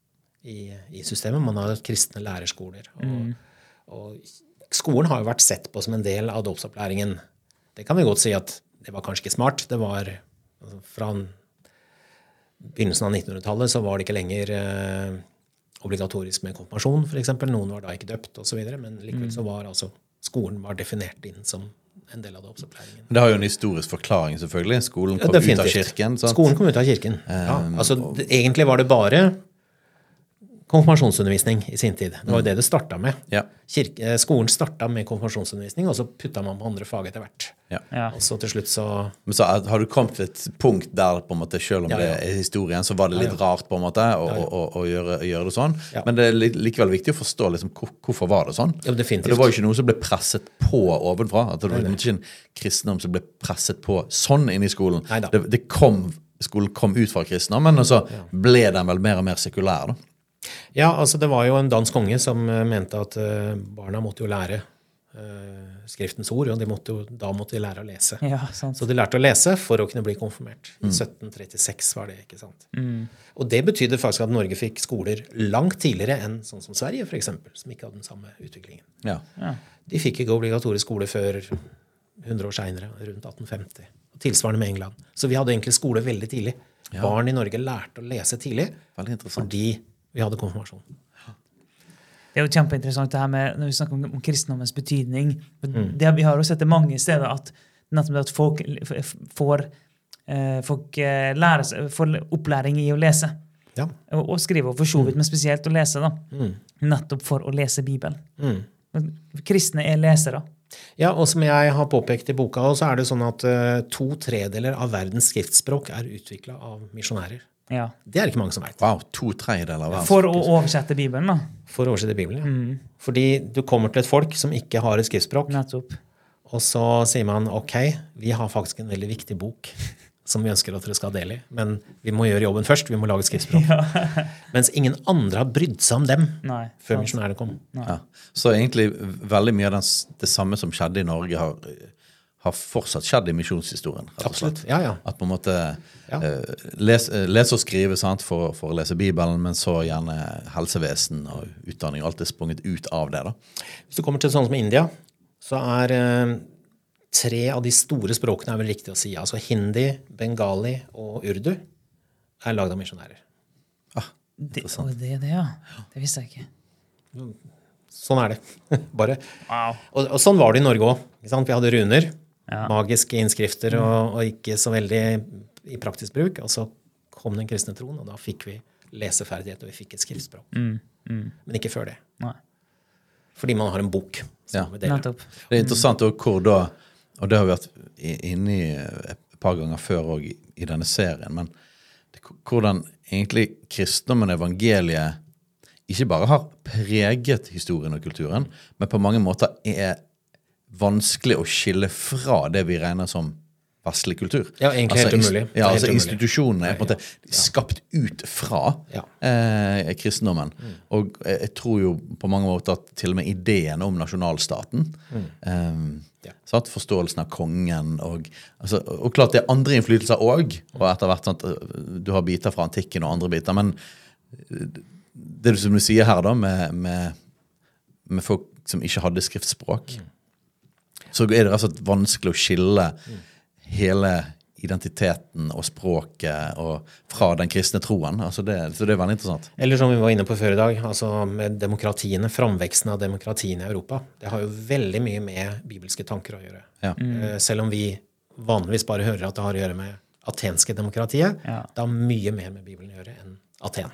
i systemet. Man har kristne lærerskoler. Og skolen har jo vært sett på som en del av dåpsopplæringen. Det kan vi godt si at det var kanskje ikke smart. Det var fra begynnelsen av 1900-tallet så var det ikke lenger obligatorisk med konfirmasjon, for eksempel. Noen var da ikke døpt og så videre, men likevel så var altså skolen var definert inn som en del av dåpsopplæringen. Det har jo en historisk forklaring selvfølgelig. Skolen kom ut av kirken. Sant? Skolen kom ut av kirken. Ja, altså egentlig var det bare konfirmasjonsundervisning i sin tid. Det var jo det startet med. Ja. Skolen startet med konfirmasjonsundervisning, og så puttet man på andre fag etter hvert. Ja. Og så til slutt så... Men så har du kommet til et punkt der, på en måte, selv om det historien, så var det litt rart på en måte å gjøre det sånn. Ja. Men det likevel viktig å forstå liksom, hvorfor var det sånn. Ja, definitivt. Det var jo ikke noe som ble presset på ovenfra. At det var ikke en kristendom som ble presset på sånn inn i skolen. Skolen kom ut fra kristendommen, og så ble den vel mer og mer sekulær da. Ja, altså det var jo en dansk konge som mente at barna måtte jo lære skriftens ord, og da måtte de lære å lese. Ja, sant. Så de lærte å lese for å kunne bli konfirmert. I 1736 var det, ikke sant? Og det betydde faktisk at Norge fikk skoler langt tidligere enn sånn som Sverige, for eksempel, som ikke hadde den samme utviklingen. Ja. De fikk ikke obligatorisk skole før 100 år senere, rundt 1850. Og tilsvarende med England. Så vi hadde egentlig skole veldig tidlig. Ja. Barn i Norge lærte å lese tidlig, fordi vi hadde konfirmasjon. Det jo kjempeinteressant det her med, når vi snakker om kristendommens betydning. Det vi har jo sett det mange steder, at folk får opplæring i å lese. Ja. Og skrive, og for så vidt, men spesielt å lese da. Nettopp for å lese Bibelen. Kristne lesere. Ja, og som jeg har påpekt i boka, så det sånn at 2/3 av verdens skriftspråk utviklet av misjonærer. Ja. Det ikke mange som vet. Wow, 2/3 av verden. For å oversette Bibelen da. For å oversette Bibelen, ja. Fordi du kommer til et folk som ikke har et skriftspråk. Nettopp. Og så sier man, ok, vi har faktisk en veldig viktig bok som vi ønsker at dere skal dele i, men vi må gjøre jobben først, vi må lage et skriftspråk. Ja. Mens ingen andre har brydd seg om dem før misjonærene kom. Ja. Så egentlig veldig mye av det samme som skjedde i Norge har fortsatt skjedd I misjonshistorien. Rett og slett. Absolutt, ja, ja. At på en måte Ja. lese og skrive sant, for å lese Bibelen, men så gjerne helsevesen og utdanning, alt sprunget ut av det da. Hvis du kommer til sånn som India, så 3 av de store språkene vel riktig å si. Altså hindi, bengali og urdu laget av misjonærer. Det ja. Det visste jeg ikke. Sånn det. Bare. Wow. Og sånn var det I Norge også. Ikke sant? Vi hadde runer, Ja. magiske innskrifter og ikke så veldig I praktisk bruk. Og så kom den kristne troen, og da fikk vi leseferdighet, og vi fikk et skriftspråk. Men ikke før det. Nei. Fordi man har en bok. Ja. Nettopp. Det interessant og hvor da, og det har vi vært inne I et par ganger før også I denne serien, men hvordan egentlig kristendommen og evangeliet ikke bare har preget historien og kulturen, men på mange måter vanskelig å skille fra det vi regner som vestlig kultur. Ja, egentlig helt umulig. Ja, altså helt institusjonene på en måte skapt ut fra kristendommen. Og jeg tror jo på mange måter at til og med ideen om nasjonalstaten, sant? Forståelsen av kongen, og klart det andre innflytelser også, og etter hvert sant, du har biter fra antikken og andre biter, men det som du sier her da, med folk som ikke hadde skriftspråk, så det rett og slett vanskelig å skille hele identiteten og språket og fra den kristne troen. Så det veldig interessant. Eller som vi var inne på før I dag, altså med demokratiene, framveksten av demokratiene I Europa. Det har jo veldig mye med bibelske tanker å gjøre. Ja. Selv om vi vanligvis bare hører at det har å gjøre med atenske demokratiet, det har mye mer med Bibelen å gjøre enn Aten.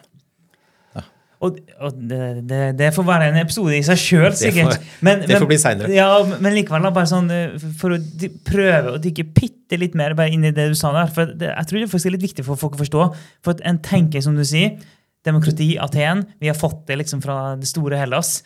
Og det får være en episode I seg selv, sikkert. Det får bli senere. Ja, men likevel da, bare sånn, for å prøve å dykke pitte litt mer bare inn I det du sa der, for jeg tror det faktisk litt viktig for folk å forstå, for at en tenker, som du sier, demokrati, Aten, vi har fått det liksom fra det store Hellas.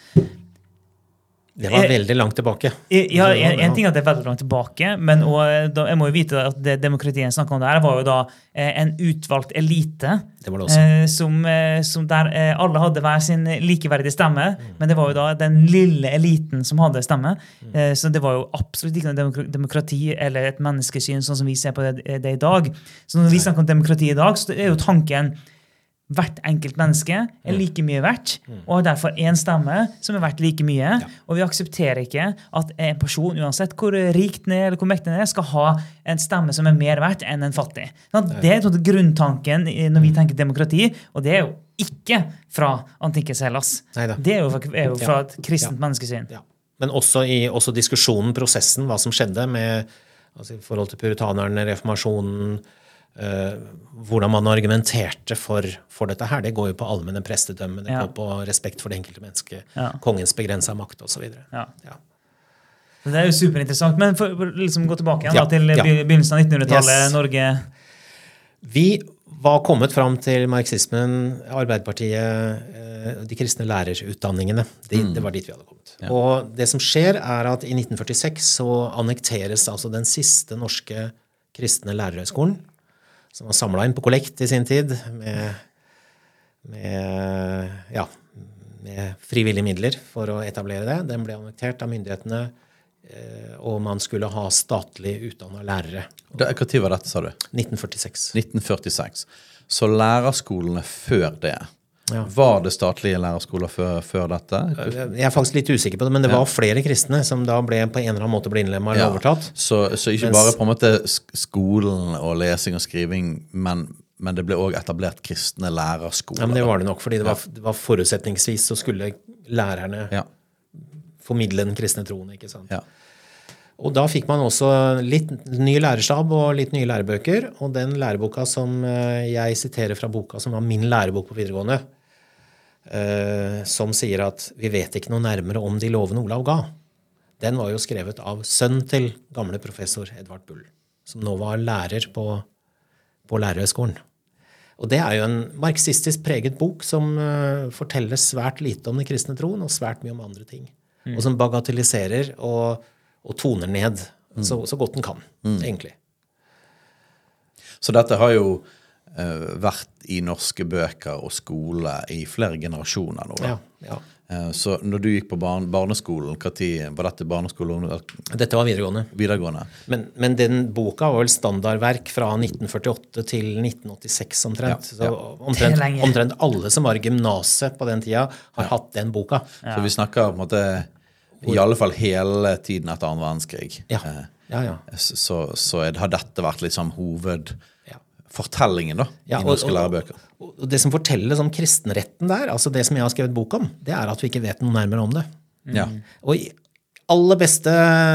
Det var veldig langt tilbake. Ja, en ting at det veldig langt tilbake, men jeg må jo vite at det demokratiet snakket om der var jo da en utvalgt elite, det var det også. Som der alle hadde hver sin likeverdige stemme, men det var jo da den lille eliten som hadde stemme, så det var jo absolutt ikke noe demokrati eller et menneskesyn sånn som vi ser på det I dag. Så når vi snakker om demokrati I dag, så jo tanken hvert enkelt menneske like mye verdt, og har derfor en stemme som verdt like mye, og vi aksepterer ikke at en person, uansett hvor rik den eller hvor mektig den skal ha en stemme som mer verdt enn en fattig. Det sånn grunntanken når vi tenker demokrati, og det jo ikke fra antikkes Hellas. Det jo fra et kristent menneskesyn. Ja. Men også også diskusjonen, prosessen, hva som skjedde med, altså I forhold til puritanerne, reformasjonen, hvordan man argumenterte for dette her, det går jo på allmenne prestedømme, det går på respekt for det enkelte menneske, kongens begrenset makt og så videre. Ja. Det jo superinteressant, men for å liksom gå tilbake igjen da, til begynnelsen av 1900-tallet, Norge. Vi var kommet fram til marxismen, Arbeiderpartiet, de kristne lærerutdanningene. Det var dit vi hadde kommet. Og det som skjer at I 1946 så annekteres altså den siste norske kristne lærerhøgskolen, som var samlet inn på kollekt I sin tid med frivillige midler for å etablere det. Den ble annektert av myndighetene, og man skulle ha statlig utdannet lærere. Hva tid var dette, sa du? 1946. 1946. Så lærerskolene før det, var det statlige lærerskoler før dette? Jeg faktisk litt usikker på det, men det var flere kristne som da ble på en eller annen måte ble innlemmet eller overtatt. Så ikke bare på en måte skolen og lesing og skriving, men det ble også etablert kristne lærerskoler. Ja, men det var det nok, fordi det var forutsetningsvis så skulle lærerne formidle den kristne troen, ikke sant? Ja. Og da fikk man også litt ny lærerstab og litt nye lærebøker, og den læreboka som jeg siterer fra boka, som var min lærebok på videregående, som sier at vi vet ikke noe nærmere om de lovene Olav ga. Den var jo skrevet av sønn til gamle professor Edvard Bull, som nå var lærer på lærerhøgskolen. Og det jo en marxistisk preget bok som forteller svært lite om den kristne troen og svært mye om andre ting. Og som bagatelliserer og toner ned så godt den kan, egentlig. Så dette har jo vært i norske bøker og skole i flere generasjoner nå. Da. Ja. Så når du gikk på barneskolen, hva tid var dette barneskolen? Dette var videregående. Men den boka var vel standardverk fra 1948 til 1986 omtrent. Så omtrent alle som var i gymnaset på den tida har hatt den boka. Så vi snakker på en måte i alle fall hele tiden etter andre verdenskrig. Så har dette vært liksom hovedfortellingen da, i norske lærebøker. Og det som fortelles om kristenretten der, altså det som jeg har skrevet bok om, det er at vi ikke vet noe nærmere om det. Og i aller beste,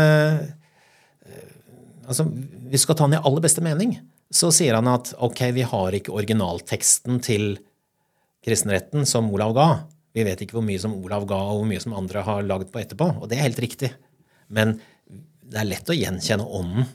altså vi skal ta den i aller beste mening, så sier han at ok, vi har ikke originalteksten til kristenretten som Olav ga. Vi vet ikke hvor mye som Olav ga og hvor mye som andre har laget på etterpå, og det er helt riktig. Men det er lett å gjenkjenne ånden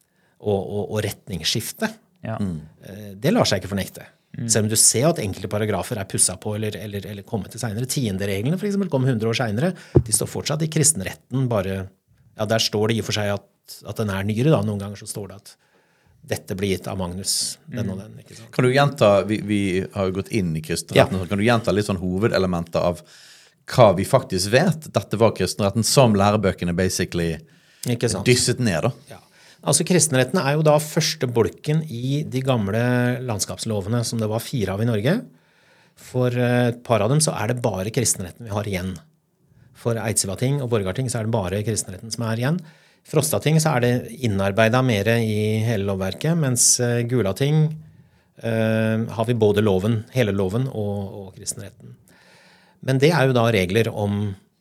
og retningsskifte. Det lar seg ikke fornekte. Selv om du ser at enkelte paragrafer pusset på eller kommet til senere. Tiendereglene for eksempel kom 100 år senere. De står fortsatt i kristenretten, bare, der står det i og for seg at den er nyere da. Noen ganger så står det at dette blir gitt av Magnus, den og den. Ikke sant? Kan du gjenta, vi har jo gått inn i kristenretten, kan du gjenta litt sånn hovedelementer av hva vi faktisk vet? Dette var kristenretten som lærebøkene basically dysset ned da. Altså kristenretten er jo da første bolken i de gamle landskapslovene som det var 4 av i Norge. For et par av dem så er det bare kristenretten vi har igjen. For Eidsivating og Borgarting så er det bare kristenretten som er igjen. Frostating så er det innarbeidet mer i hele lovverket, mens Gulating har vi både loven, hele loven og kristenretten. Men det er jo da regler om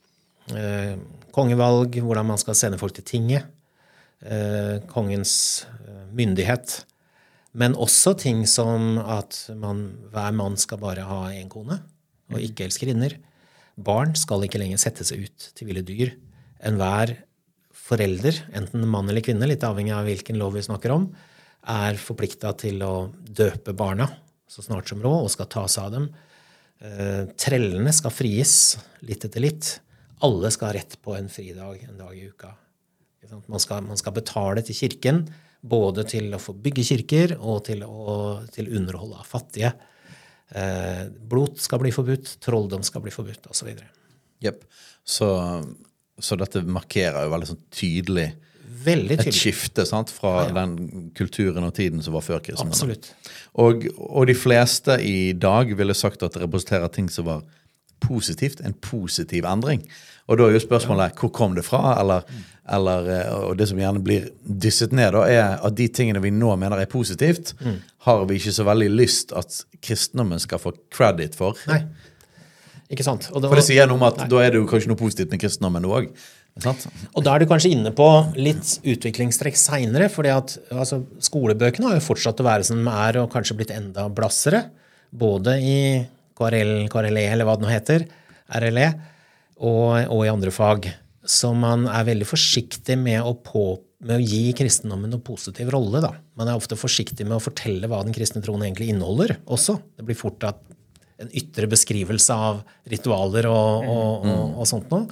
kongevalg, hvordan man skal sende folk til tinget, kongens myndighet, men også ting som at hver mann skal bare ha en kone og ikke elskerinner. Barn skal ikke lenger sette seg ut til ville dyr. Enhver forelder, enten mann eller kvinne, litt avhengig av hvilken lov vi snakker om, er forpliktet til å døpe barna så snart som råd og skal ta seg av dem. Trellene skal fries litt etter litt. Alle skal ha rett på en fridag, en dag i uka. Man skal betale til kirken, både til å få bygge kirker og til underhold av fattige. Blod skal bli forbudt, trolldom skal bli forbudt, og så videre. Yep. Så dette markerer jo veldig sånn tydelig et skifte sant, fra den kulturen og tiden som var før kristendom. Absolutt. Og de fleste i dag ville sagt at det representerer ting som var positivt, en positiv endring. Og da er jo spørsmålet, hvor kom det fra? Og det som gjerne blir dysset ned, da, er at de tingene vi nå mener er positivt, har vi ikke så veldig lyst at kristendommen skal få credit for. Nei, ikke sant. For det sier noe om at da er det jo kanskje noe positivt med kristendommen også. Og da er du kanskje inne på litt utviklingstrekk senere, fordi at altså, skolebøkene har jo fortsatt å være som de er, og kanskje blitt enda blassere, både i KRLE, eller hva det nå heter, RLE, og i andre fag. Så man er veldig forsiktig med å gi kristendommen noen positiv rolle. Da. Man er ofte forsiktig med å fortelle hva den kristne troen egentlig inneholder også. Det blir fort en ytre beskrivelse av ritualer og sånt noe.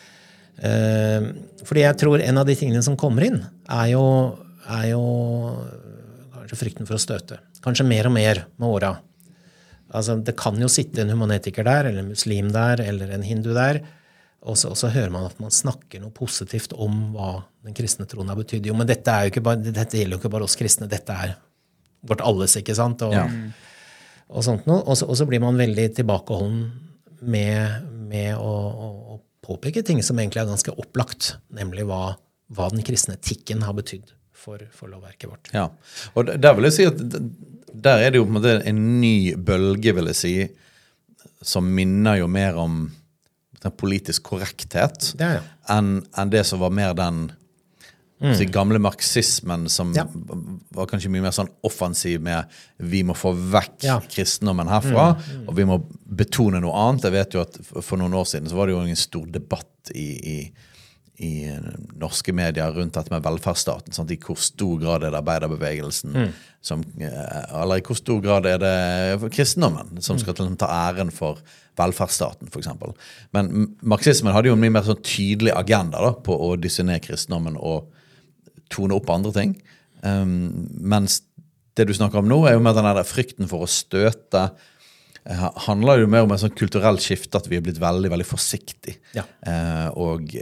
Fordi jeg tror en av de tingene som kommer inn er jo kanskje frykten for å støte. Kanskje mer og mer med åra. Altså, det kan jo sitte en humanetiker der, eller en muslim der, eller en hindu der, og så hører man at man snakker noe positivt om hva den kristne troen har betydd. Jo, men dette gjelder jo ikke bare oss kristne, dette er vårt alles, ikke sant? Og sånt noe. Og så blir man veldig tilbakeholden med å påpeke ting som egentlig er ganske opplagt, nemlig hva den kristne etikken har betydd for lovverket vårt. Ja, og der vil jeg si at der er det jo på en måte en ny bølge, vil jeg si, som minner jo mer om den politisk korrekthet enn det som var mer den gamle marxismen som var kanskje mye mer sånn offensiv med vi må få vekk kristendommen herfra, og vi må betone noe annet. Jeg vet jo at for noen år siden så var det jo en stor debatt i norske medier rundt dette med velferdsstaten, sant? I hvor stor grad er det arbeiderbevegelsen eller i hvor stor grad er det kristendommen som skal ta æren for velferdsstaten, for eksempel. Men marxismen hadde jo en mye mer sånn tydelig agenda da, på å dysse ned kristendommen og tone opp andre ting, mens det du snakker om nå, jo mer den der frykten for å støte, handler jo mer om en sånn kulturell skifte at vi blitt veldig, veldig forsiktige. Ja. Og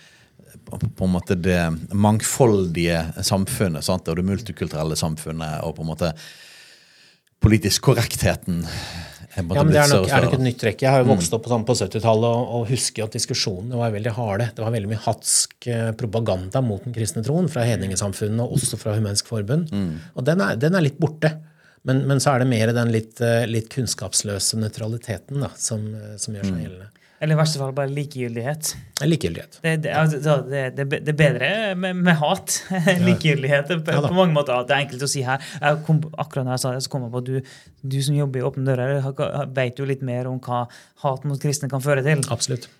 på en måte det mangfoldige samfunnet, sant? Og det multikulturelle samfunnet, og på en måte politisk korrektheten. Ja, men det er nok et nytt trekk. Jeg har jo vokst opp på 70-tallet og husker at diskusjonene var veldig harde. Det var veldig mye hatsk propaganda mot den kristne troen fra hedningesamfunnet og også fra Humansk Forbund. Og den er litt borte. Men så er det mer den litt kunnskapsløse neutraliteten da, som gjør seg gjeldende. Eller I verste fall bare likegyldighet. Likegyldighet. Det er bedre med hat, likegyldighet på mange måter. Det er enkelt å si her. Akkurat når jeg sa det, så kom jeg på at du som jobber I Åpne Dører vet jo litt mer om hva hat mot kristne kan føre til. Absolutt.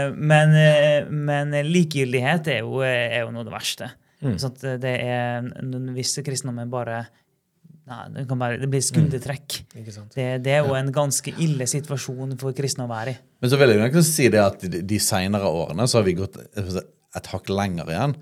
Men likegyldighet er jo noe av det verste. Så at det hvis kristendommen bare det blir skuldertrekk. Det jo en ganske ille situasjon for kristne å være I. Men så vil jeg jo si det at de senere årene så har vi gått et hakk lenger igjen,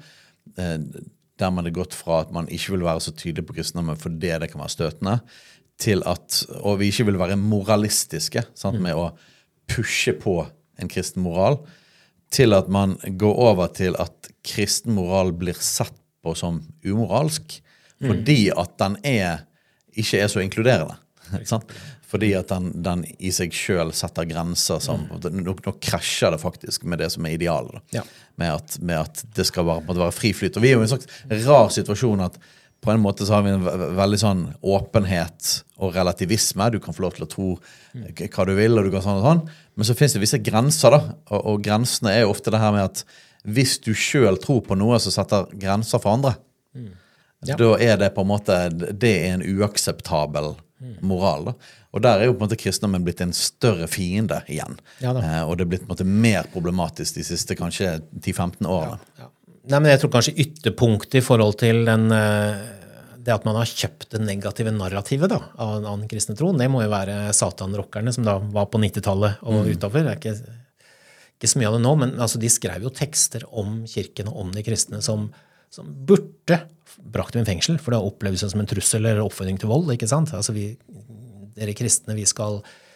der man har gått fra at man ikke vil være så tydelig på kristendommen fordi det kan være støtende, til at, og vi ikke vil være moralistiske, sant, med å pushe på en kristen moral, til at man går over til at kristen moral blir sett på som umoralsk, fordi at den ikke så inkluderende. Sant? Fordi at den I seg selv setter grenser som, nå krasjer det faktisk med det som idealet. Da. Ja. Med at det skal være fri flyt. Og vi jo I en slags rar situasjon at på en måte så har vi en veldig sånn åpenhet og relativisme. Du kan få lov til å tro hva du vil, og du kan sånn og sånn. Men så finnes det visse grenser da, og grensene jo ofte det her med at hvis du selv tror på noe, så setter grenser for andre. Ja. Da det på en måte, det en uakseptabel moral. Da. Og der jo på en måte kristendommen blitt en større fiende igjen. Ja, og det blitt på en måte mer problematisk de siste kanskje 10-15 årene. Ja. Nei, men jeg tror kanskje ytterpunkt I forhold til det at man har kjøpt det negative narrativet da, av den kristne troen, det må jo være satanrockerne som da var på 90-tallet og utover. Det ikke så mye av det nå, men altså, de skrev jo tekster om kirken og om de kristne som burde brakt dem I fengsel, for det oppleves som en trussel eller oppfordring til vold, ikke sant? Altså dere kristne, vi skal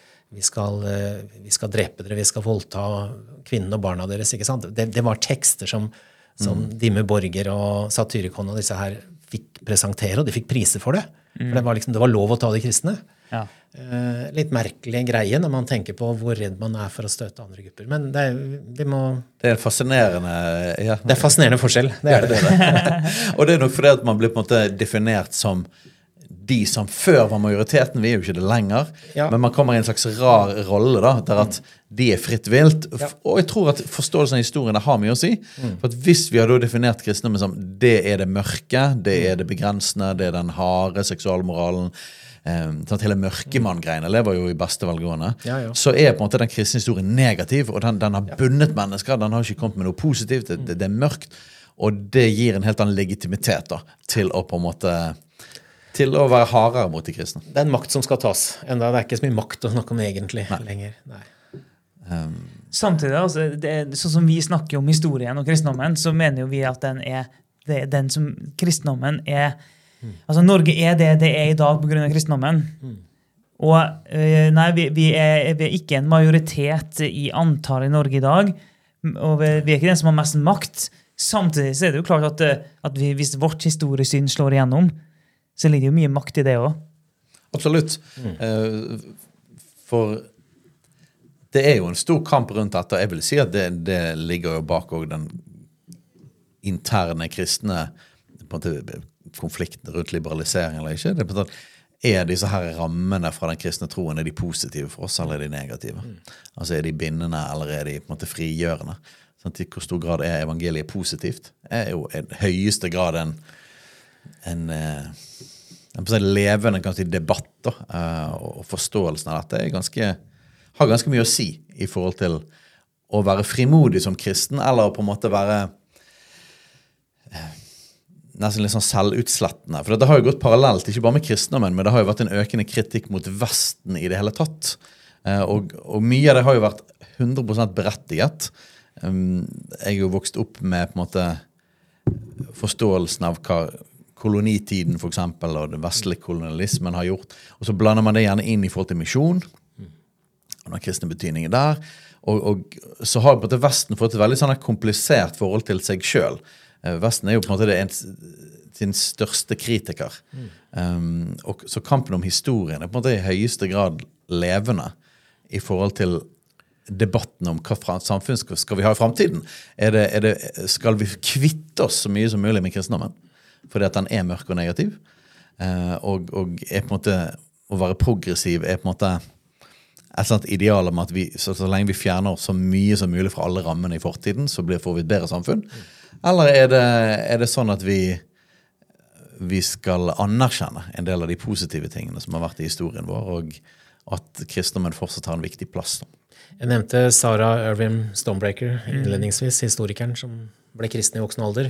drepe dere, vi skal voldta kvinnene og barna deres, ikke sant? Det var tekster som Dimmu Borger og Satyricon og disse her fikk presentere, og de fikk priser for det. For det var lov å ta de kristne. Ja. Litt merkelig greie når man tenker på hvor redd man for å støte andre grupper. Men det er fascinerende. Ja. Det fascinerende forskjell. Det det. Og det nok fordi at man blir på en måte definert som de som før var majoriteten, vi jo ikke det lenger, men man kommer I en slags rar rolle da, der at de fritt vilt, og jeg tror at forståelsen av historien har mye å si, for at hvis vi har da definert kristendommen som det det mørke, det det begrensende, det den harde seksualmoralen, sånn hele mørkemann-greiene lever jo I beste velgående, så på en måte den kristne historien negativ, og den har bundet mennesker, den har ikke kommet med noe positivt, det mørkt, og det gir en helt annen legitimitet da, til å på en måte til å være hardere mot de kristne. Det en makt som skal tas, enda det ikke så mye makt å snakke om egentlig lenger. Nei. Samtidig, altså, sånn som vi snakker om historien og kristendommen, så mener jo vi at den som kristendommen altså Norge det I dag på grunn av kristendommen. Og nei, vi ikke en majoritet I antall I Norge I dag, og vi ikke den som har mest makt. Samtidig så det jo klart at hvis vårt historiesyn slår igjennom, så ligger det jo mye makt I det også. Absolutt. For det jo en stor kamp rundt dette, og jeg vil si at det ligger jo bak også den interne kristne på en måte, konflikten rundt liberalisering eller ikke. Det på en måte, disse her rammene fra den kristne troen, de positive for oss, eller de negative? Altså de bindende, eller de på en måte frigjørende? Sånn, I hvor stor grad evangeliet positivt? Jo I høyeste grad en levende kanskje, debatt da, og forståelsen av dette har ganske mye å si I forhold til å være frimodig som kristen, eller på en måte være nesten litt sånn selvutslettende. For det har jo gått parallelt, ikke bare med kristendommen, men det har jo vært en økende kritikk mot Vesten I det hele tatt. Og mye av det har jo vært 100% berettiget. Jeg jo vokst opp med på en måte forståelsen av hva kolonitiden for eksempel, og den vestlige kolonialismen har gjort, og så blander man det gjerne inn I forhold til misjon, og den kristne betydningen der, og så har på en måte Vesten fått et veldig sånn komplisert forhold til seg selv. Vesten jo på en måte sin største kritiker. Og så kampen om historien på en måte I høyeste grad levende I forhold til debatten om hva samfunn skal vi ha I fremtiden. Skal vi kvitte oss så mye som mulig med kristendommen? Fordi at den mørk og negativ. Og på en måte, å være progressiv på en måte et sånt ideal om at så lenge vi fjerner oss så mye som mulig fra alle rammene I fortiden, så får vi et bedre samfunn. Eller det sånn at vi skal anerkjenne en del av de positive tingene som har vært I historien vår, og at kristendommen fortsatt har en viktig plass. Jeg nevnte Sarah Irwin Stonebreaker, innledningsvis, historikeren som ble kristen I voksen alder.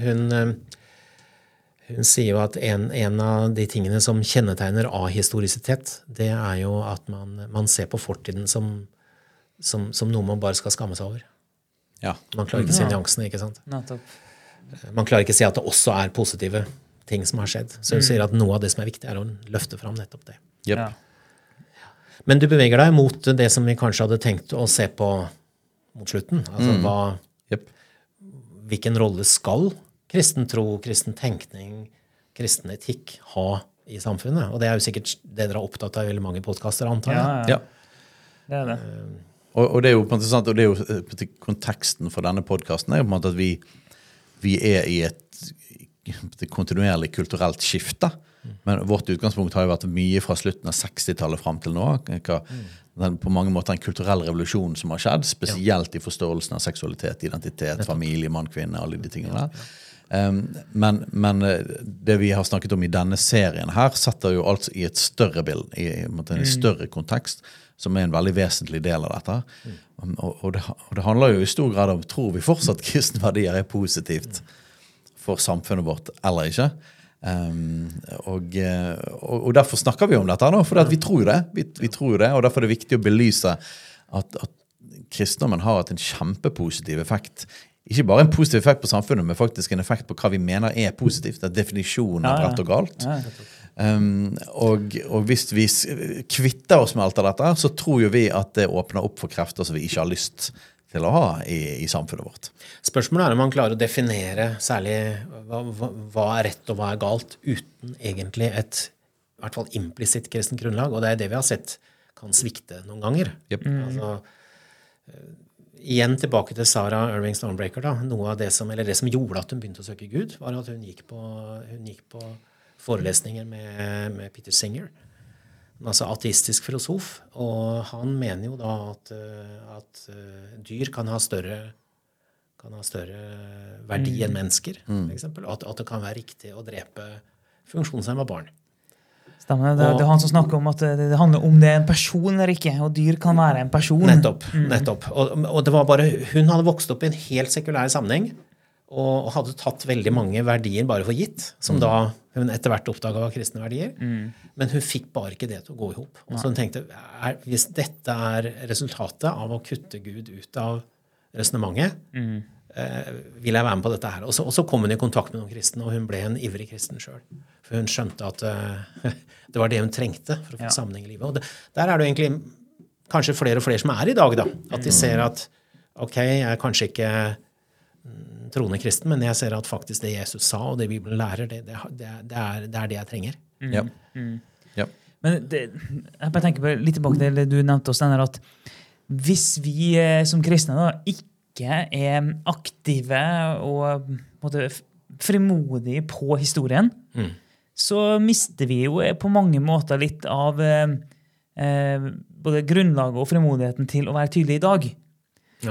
Hun sier jo at en av de tingene som kjennetegner ahistorisitet, det jo at man ser på fortiden som noe man bare skal skamme seg over. Ja. Man klarer ikke å se nyansene, ikke sant? Man klarer ikke å se at det også positive ting som har skjedd. Så hun sier at noe av det som viktig å løfte fram nettopp det. Yep. Ja. Men du beveger deg mot det som vi kanskje hadde tenkt å se på mot slutten. Altså hvilken rolle skal kristen tro, kristen tenkning, kristen etikk ha I samfunnet? Og det jo sikkert det dere har opptatt av I veldig mange podcaster, antar jeg. Ja. Det det. Og det jo på en måte sant, og det jo konteksten for denne podcasten jo på en måte at vi I et kontinuerlig kulturelt skifte, men vårt utgangspunkt har jo vært mye fra slutten av 60-tallet frem til nå, på mange måter en kulturell revolusjon som har skjedd, spesielt I forståelsen av seksualitet, identitet, familie, mann, kvinne, alle de tingene der. Men det vi har snakket om I denne serien her, setter jo altså I et større bild, I en større kontekst, som en veldig vesentlig del av dette. Og det handler jo I stor grad om, tror vi fortsatt kristne verdier positivt for samfunnet vårt, eller ikke. Og derfor snakker vi om dette nå, for vi tror det. Vi tror det, og derfor det viktig å belyse at kristendommen har hatt en kjempepositiv effekt. Ikke bare en positiv effekt på samfunnet, men faktisk en effekt på hva vi mener positivt, det definisjonen av rett og galt. Og hvis vi kvitter oss med alt av dette, så tror jo vi at det åpner opp for krefter som vi ikke har lyst til å ha I samfunnet vårt. Spørsmålet om man klarer å definere særlig hva rett og hva galt uten egentlig et I hvert fall implisitt kristent grunnlag, og det det vi har sett kan svikte noen ganger. Yep. Altså, igjen tilbake til Sarah Irving Stonebreaker da, noe av det som gjorde at hun begynte å søke Gud, var at hun gikk på forelesninger med Peter Singer, altså ateistisk filosof, og han mener jo da at dyr kan ha større verdi enn mennesker, for eksempel, at det kan være riktig å drepe funksjonshemmet barn. Stemmer, det han som snakker om at det handler om det en person eller ikke, og dyr kan være en person. Nettopp. Og det var bare, hun hadde vokst opp I en helt sekulær sammenheng, og hadde tatt veldig mange verdier bare for gitt, som da hun etter hvert oppdaget var kristne verdier, men hun fikk bare ikke det til å gå ihop. Og så hun tenkte, hvis dette resultatet av å kutte Gud ut av resonemanget, vil jeg være med på dette her. Og så kom hun I kontakt med noen kristne, og hun ble en ivrig kristen selv. For hun skjønte at det var det hun trengte for å få sammenheng I livet. Og der det egentlig kanskje flere og flere som I dag, da. At de ser at, ok, jeg kanskje ikke troende kristen, men jeg ser at faktisk det Jesus sa, og det Bibelen lærer, det det jeg trenger. Ja. Men jeg bare tenker litt tilbake til det du nevnte oss, denne, at hvis vi som kristne da, ikke aktive og måte, frimodige på historien, så mister vi jo på mange måter litt av både grunnlaget og frimodigheten til å være tydelig I dag. Ja.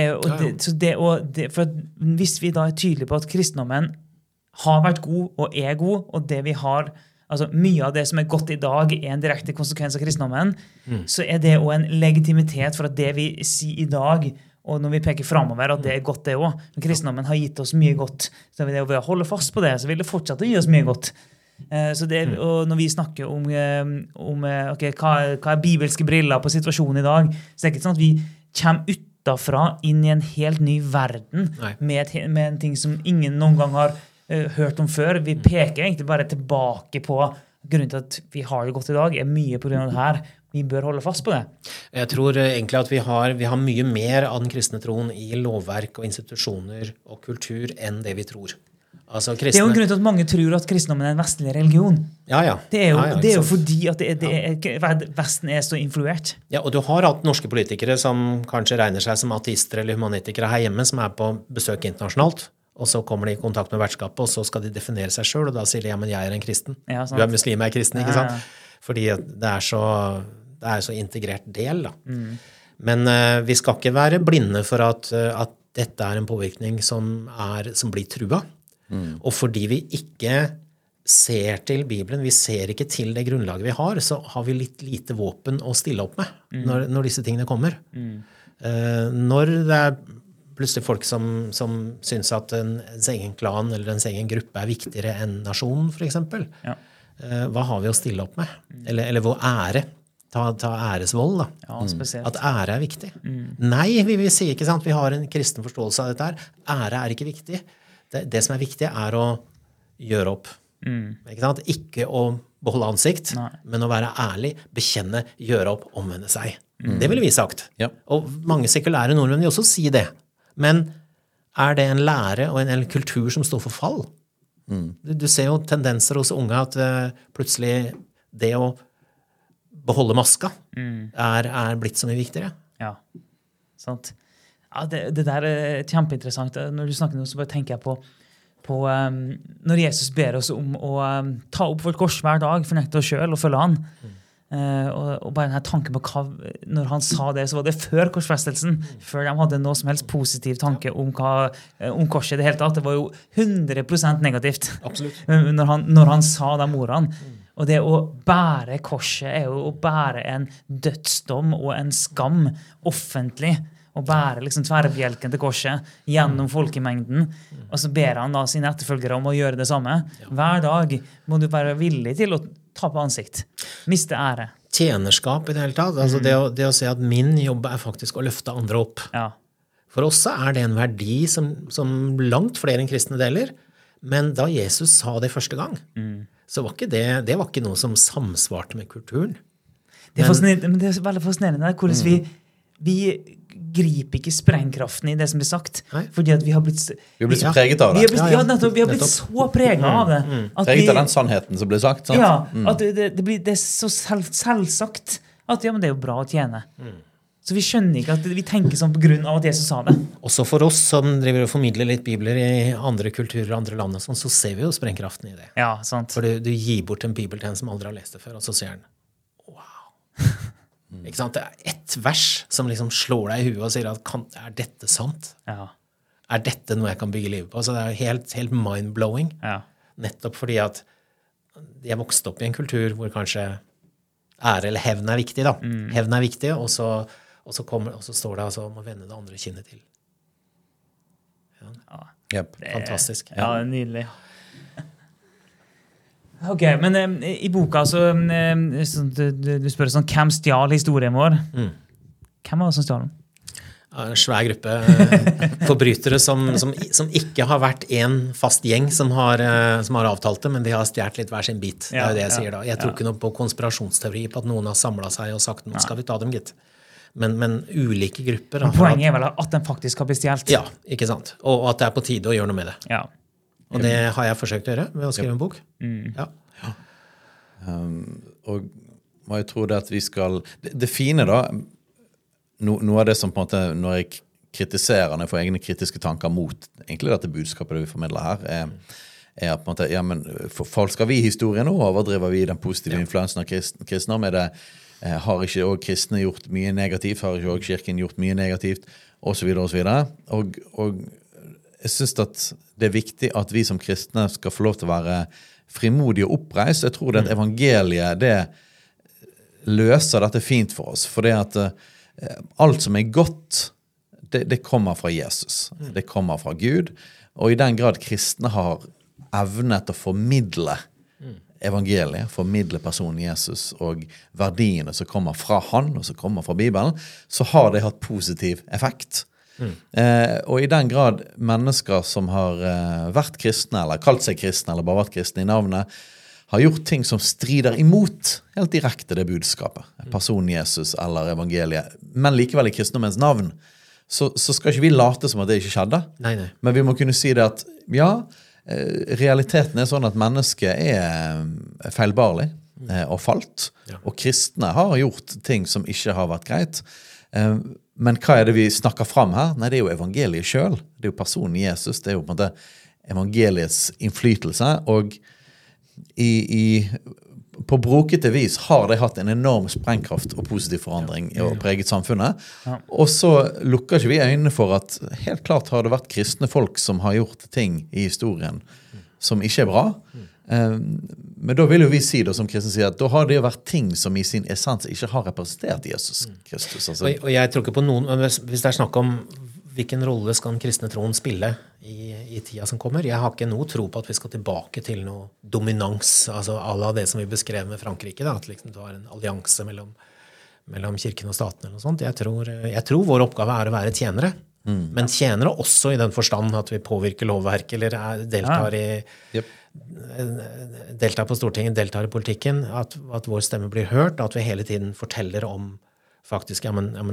For hvis vi da tydelige på at kristendommen har vært god og god, og det vi har, altså mye av det som godt I dag en direkte konsekvens av kristendommen, så det også en legitimitet for at det vi sier I dag, og når vi peker fremover, at det godt det også. Men kristendommen har gitt oss mye godt. Så ved å holde fast på det, så vil det fortsette å gi oss mye godt. Så og når vi snakker om okay, hva bibelske briller på situasjonen I dag, så det ikke sånn at vi kommer utenfra inn I en helt ny verden med en ting som ingen noen gang har hørt om før. Vi peker egentlig bare tilbake på grunnen til at vi har det godt i dag, mye på grunn av det her. Vi bør holde fast på det. Jeg tror egentlig at vi har mye mer av den kristne troen i lovverk og institusjoner og kultur enn det vi tror. Altså, kristne... Det jo en grunn til at mange tror at kristendommen en vestlig religion. Ja. Det jo fordi at Vesten så influert. Ja, og du har hatt norske politikere som kanskje regner seg som ateister eller humanitikere her hjemme, som på besøk internasjonalt, og så kommer de i kontakt med vertskapet, og så skal de definere seg selv, og da sier de, ja, men jeg en kristen. Ja, du muslim, jeg kristen, ikke sant? Fordi det så integrert del, da. Men vi skal ikke være blinde for at dette en påvirkning som blir trua. Og fordi vi ikke ser til Bibelen, vi ser ikke til det grunnlaget vi har, så har vi litt lite våpen å stille opp med når disse tingene kommer. Når det plutselig folk som synes at ens egen klan eller ens egen gruppe viktigere enn nasjonen, for eksempel, hva har vi å stille opp med? Eller vår ære? Ta æresvold, da. Ja, spesielt. At ære viktig. Nei, vi sier ikke sant, vi har en kristen forståelse av dette her. Ære ikke viktig. Det som viktig å gjøre opp. Ikke sant? Ikke å beholde ansikt, men å være ærlig, bekjenne, gjøre opp, omvende seg. Det ville vi sagt. Ja. Og mange sekulære nordmenn vil også si det. Men det en lære og en kultur som står for fall? Du ser jo tendenser hos unge at plutselig det å beholde maska blitt så mye viktigere. Ja, sant. Ja, det der kjempeinteressant. Når du snakker nå, så bare tenker jeg på når Jesus ber oss om å ta opp vårt kors hver dag, fornekte oss selv og følge han. Og bare denne tanken på når han sa det, så var det før korsfestelsen, før de hadde noe som helst positiv tanke om korset i det hele tatt. Det var jo 100% negativt. Absolutt. Når han sa de ordene. Og det å bære korset jo å bære en dødsdom og en skam offentlig, og bære liksom tverrbjelken til korset gjennom folkemengden, og så ber han da sine etterfølgere om å gjøre det samme. Hver dag må du være villig til å ta på ansikt, miste ære. Tjenerskap i det hele tatt, altså det å se at min jobb faktisk å løfte andre opp. Ja. For oss det en verdi som langt flere enn kristne deler, men da Jesus sa det første gang, så var ikke det var ikke noe som samsvarte med kulturen. Det er veldig fascinerende hvordan vi griper ikke sprengkraften i det som blir sagt, fordi at vi har blitt så preget av det. Vi har blitt så preget av det. Preget av den sannheten som blir sagt, sant? Ja, at det så selvsagt at ja, men det jo bra å tjene. Så vi skjønner ikke at vi tenker sånn på grunn av at Jesus sa det. Også for oss som driver og formidler litt bibler i andre kulturer og andre land, og sånn, så ser vi jo sprengkraften i det. Ja, sant. For du gir bort en bibel til en som aldri har lest det før, og så sier han, wow. Ikke sant? Det ett vers som liksom slår deg i huet og sier at dette sant? Ja. Dette noe jeg kan bygge livet på? Så det helt mind-blowing. Ja. Nettopp fordi at jeg vokste opp i en kultur hvor kanskje ære eller hevn viktig da. Hevn viktig, og så står det altså om å vende det andre kinnet til. Ja. Yep. Fantastisk. Ja, nydelig. Ok, men i boka så du spør sånn, hvem stjal historien vår? Hvem var det som stjal den? En svær gruppe forbrytere som ikke har vært en fast gjeng som har avtalt det, men de har stjert litt hver sin bit. Det jo det jeg sier da. Jeg tror ikke noe på konspirasjonsteori på at noen har samlet seg og sagt, nå skal vi ta dem, gitt. Men ulike grupper. Men poenget vel at den faktisk har blitt stjelt. Ja, ikke sant? Og at det på tide å gjøre noe med det. Ja. Og det har jeg forsøkt å gjøre ved å skrive en bok. Ja. Og jeg tror det at vi skal... Det fine da, noe av det som på en måte, når jeg kritiserer, når jeg får egne kritiske tanker mot egentlig dette budskapet det vi formidler her, at på en måte, ja, men forfalsker vi historien nå, overdriver vi den positive influensen av kristendom, har ikke også kristne gjort mye negativt, har ikke også kirken gjort mye negativt, og så videre, og så videre. Og jeg synes at det viktig at vi som kristne skal få lov til å være frimodige og oppreist. Jeg tror det at evangeliet, det løser dette fint for oss, for det at alt som godt, det kommer fra Jesus. Det kommer fra Gud, og i den grad kristne har evnet å formidle evangeliet, formidle personen Jesus og verdiene som kommer fra han, og som kommer fra Bibelen, så har det hatt positiv effekt. Og i den grad mennesker som har vært kristne, eller kalt seg kristne, eller bare vært kristne i navnet, har gjort ting som strider imot helt direkte det budskapet, personen Jesus eller evangeliet, men likevel i kristendommens navn, så skal ikke vi late som at det ikke skjedde. Nei. Men vi må kunne si det at, ja, realiteten sånn at mennesket feilbarlig og falt, og kristne har gjort ting som ikke har vært greit. Men hva det vi snakker fram her? Nei, det jo evangeliet selv. Det jo personen Jesus, det jo på en måte evangeliets innflytelse, og på brokete vis har de hatt en enorm sprengkraft og positiv forandring og preget samfunnet. Og så lukker ikke vi øynene for at helt klart har det vært kristne folk som har gjort ting i historien som ikke bra. Men da vil jo vi si det som kristne sier, at da har det jo vært ting som i sin essens ikke har representert Jesus Kristus. Altså. Og jeg tror ikke på noen, hvis det snakk om hvilken rolle skal den kristne troen spille i tida som kommer? Jeg har ikke noe tro på at vi skal tilbake til noe dominans, altså à la det som vi beskrev med Frankrike, da, at liksom det var en allianse mellom kirken og staten eller noe sånt. Jeg tror vår oppgave å være tjenere, men tjenere også i den forstand at vi påvirker lovverk, eller deltar på Stortinget, deltar i politikken, at vår stemme blir hørt, at vi hele tiden forteller om faktisk,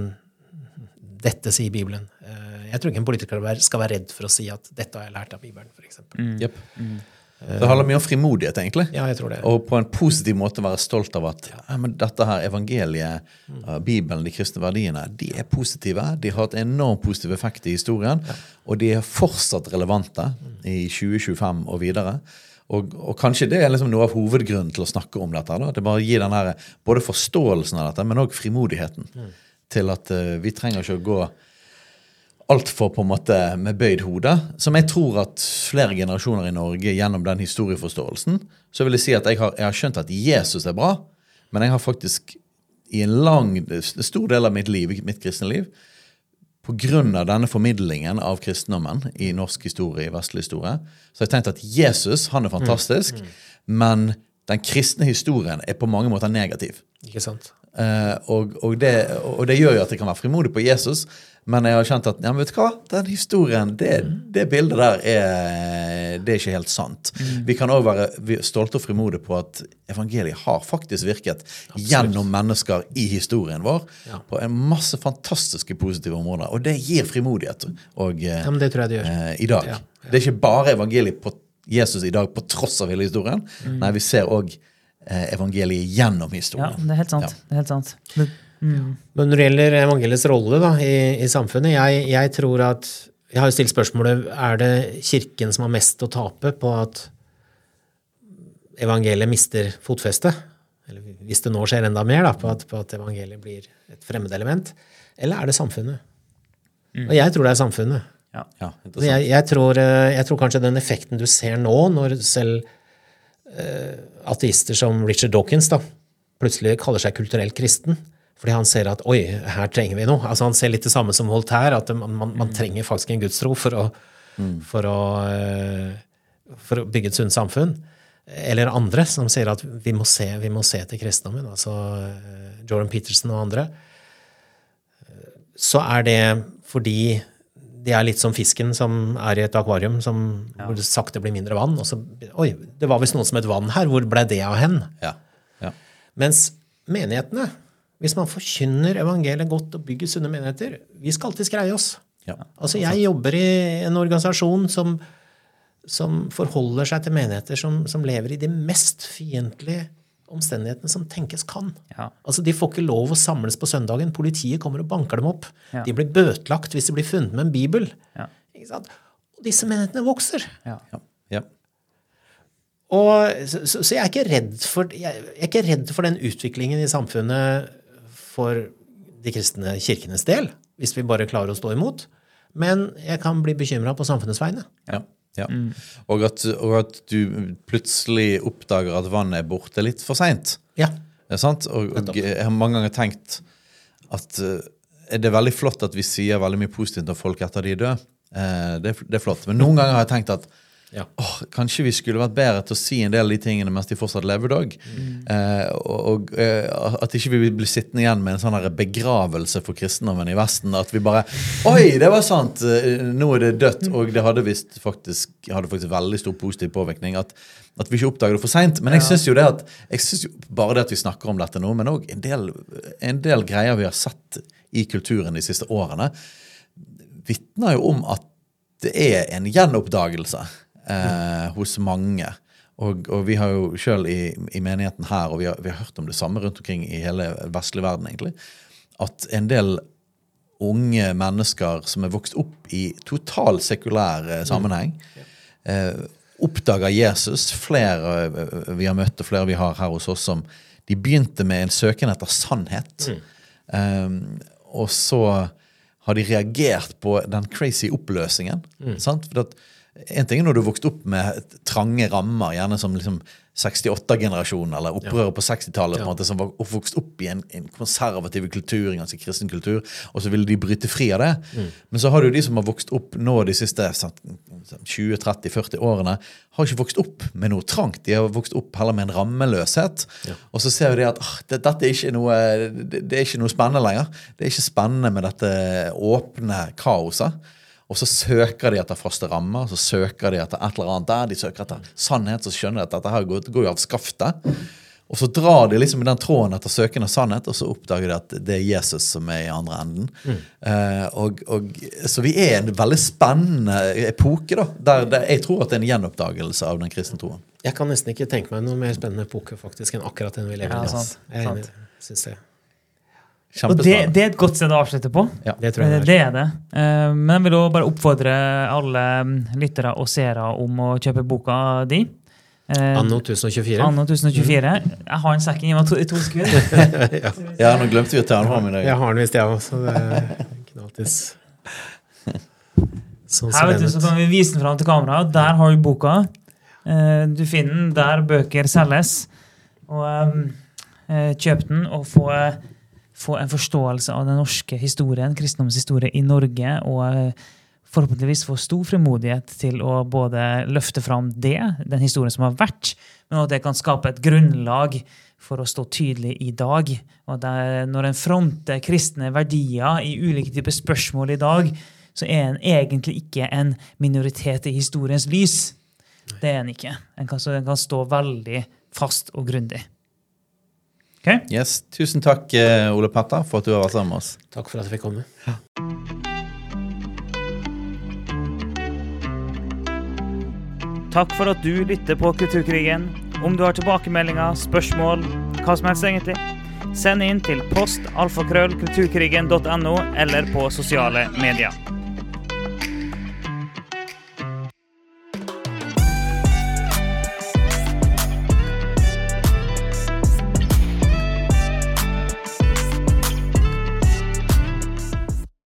dette sier Bibelen. Jeg tror ikke en politiker skal være redd for å si at dette har jeg lært av Bibelen, for eksempel. Det handler mye om frimodighet, egentlig. Ja, jeg tror det. Og på en positiv måte være stolt av at men dette her evangeliet, Bibelen, de kristne verdiene, de positive, de har et enormt positiv effekt i historien, og de fortsatt relevante i 2025 og videre. Og kanskje det liksom noe av hovedgrunnen til å snakke om dette. Da. Det bare gir den her, både forståelsen av dette, men også frimodigheten til at vi trenger ikke å gå alt for på en måte med bøyd hode, som jeg tror at flere generasjoner i Norge gjennom den historieforståelsen, så vil jeg si at jeg har skjønt at Jesus bra, men jeg har faktisk i en stor del av mitt liv, mitt kristne liv, på grunn av denne formidlingen av kristendommen i norsk historie, i vestlig historie, så har jeg tenkt at Jesus, han fantastisk, men den kristne historien på mange måter negativ. Ikke sant? Og det gjør jo at jeg kan være frimodig på Jesus, men jeg har kjent at, ja, men vet du hva? Den historien, det bildet der det ikke helt sant. Vi kan også være stolte og frimodige på at evangeliet har faktisk virket gjennom mennesker i historien vår på en masse fantastiske positive områder, og det gir frimodighet og, men det tror jeg det gjør. I dag. Det ikke bare evangeliet på Jesus i dag på tross av hele historien. Nei, vi ser også evangeliet gjennom historien. Ja, det helt sant. Det helt sant. Men når det gjelder evangeliets rolle da, i samfunnet, jeg tror at, jeg har jo stilt spørsmålet, det kirken som har mest å tape på at evangeliet mister fotfeste? Eller hvis det nå skjer enda mer da, på at evangeliet blir et fremmed element, eller det samfunnet? Og jeg tror det samfunnet. Ja, jeg tror kanskje den effekten du ser nå, når selv ateister som Richard Dawkins da, plutselig kaller seg kulturelt kristen, fordi han ser at, oi, her trenger vi noe. Altså han ser litt det samme som Voltaire, at man trenger faktisk en gudstro for å bygge et sunt samfunn. Eller andre som sier at vi må se til kristendommen, altså Jordan Peterson og andre. Så det fordi det litt som fisken som i et akvarium, hvor det sakte blir mindre vann, og så, oi, det var visst noe som et vann her, hvor ble det av hen? Ja. Mens menighetene, hvis man forkynner evangeliet godt og bygger sunne menigheter, vi skal alltid skreie oss. Altså jeg jobber i en organisasjon som forholder seg til menigheter som lever i de mest fiendtlige omstendighetene som tenkes kan. Altså de får ikke lov å samles på søndagen, politiet kommer og banker dem opp. De blir bøtlagt hvis de blir funnet med en bibel. Ikke sant? Og disse menighetene vokser. Og, så jeg ikke redd for, jeg ikke redd for den utviklingen i samfunnet for de kristne kirkenes del, hvis vi bare klarer å stå imot. Men jeg kan bli bekymret på samfunnets vegne. Og at du plutselig oppdager at vannet borte litt for sent. Det sant? Og jeg har mange ganger tenkt at det veldig flott at vi sier veldig mye positivt om folk etter de døde. Det flott. Men noen ganger har jeg tenkt at Kanskje vi skulle vært bedre til å si en del av de tingene mens de fortsatt lever dag. At ikke vi blir sittende igjen med en sånn her begravelse for kristendommen i Vesten, at vi bare, oi, det var sant, nå det dødt, og det hadde faktisk veldig stor positiv påvirkning, at vi ikke oppdager det for sent. Men jeg synes jo bare det at vi snakker om dette nå, men også en del greier vi har sett i kulturen de siste årene, vittner jo om at det en gjenoppdagelse hos mange. Og vi har jo selv i menigheten her, og vi har hørt om det samme rundt omkring i hele vestlige verden egentlig, at en del unge mennesker som vokst opp i total sekulær sammenheng, oppdager Jesus. Flere vi har møtt, og flere vi har her hos oss, som de begynte med en søken etter sannhet. Og så har de reagert på den crazy oppløsningen. Sant? For en ting når du vokste opp med trange rammer, gjerne som liksom 68-generasjonen, eller opprøret på 60-tallet, på en måte, som var vokst opp i en konservativ kultur, en ganske kristen kultur, og så ville de bryte fri av det. Men så har du de som har vokst opp nå de siste 20, 30, 40 årene, har ikke vokst opp med noe trangt. De har vokst opp heller med en rammeløshet. Og så ser vi det at dette det ikke noe spennende lenger. Det ikke spennende med dette åpne kaoset. Og så søker de etter faste rammer, så søker de etter et eller annet der, de søker etter sannhet, så skjønner de at dette her går jo av skaftet. Og så drar de liksom i den tråden etter søken av sannhet, og så oppdager de at det Jesus som i andre enden. Så vi en veldig spennende epoke da, der jeg tror at det en gjenoppdagelse av den kristne troen. Jeg kan nesten ikke tenke meg noe mer spennende epoke faktisk enn akkurat den vi lever i. Sant. Synes jeg. Og det et godt sted å avslutte på. Ja, det tror jeg det det. Men jeg vil også bare oppfordre alle lyttere og seere om å kjøpe boka di. Anno 1024. Anno 1024. Jeg har en sekken i meg to sekunder. Ja, nå glemte vi å ta den fram i dag. Jeg har den visst jeg også, så det knalltis. Her vet du, så kan vi vise den fram til kamera, og der har du boka. Du finner den der bøker selges, og kjøp den og få en forståelse av den norske historien, kristendomshistorie i Norge, og forhåpentligvis få stor fremodighet til å både løfte fram den historien som har vært, men at det kan skape et grunnlag for å stå tydelig i dag. Og når en fronter kristne verdier i ulike typer spørsmål i dag, så en egentlig ikke en minoritet i historiens lys. Det en ikke. En kan stå veldig fast og grundig. Okay? Yes, tusen takk Ole Petter for at du har vært sammen med oss. Takk for at jeg fikk komme. Takk for at du lytter på Kulturkrigen. Om du har tilbakemeldinger, spørsmål, hva som helst egentlig, send inn til post@kulturkrigen.no eller på sosiale medier.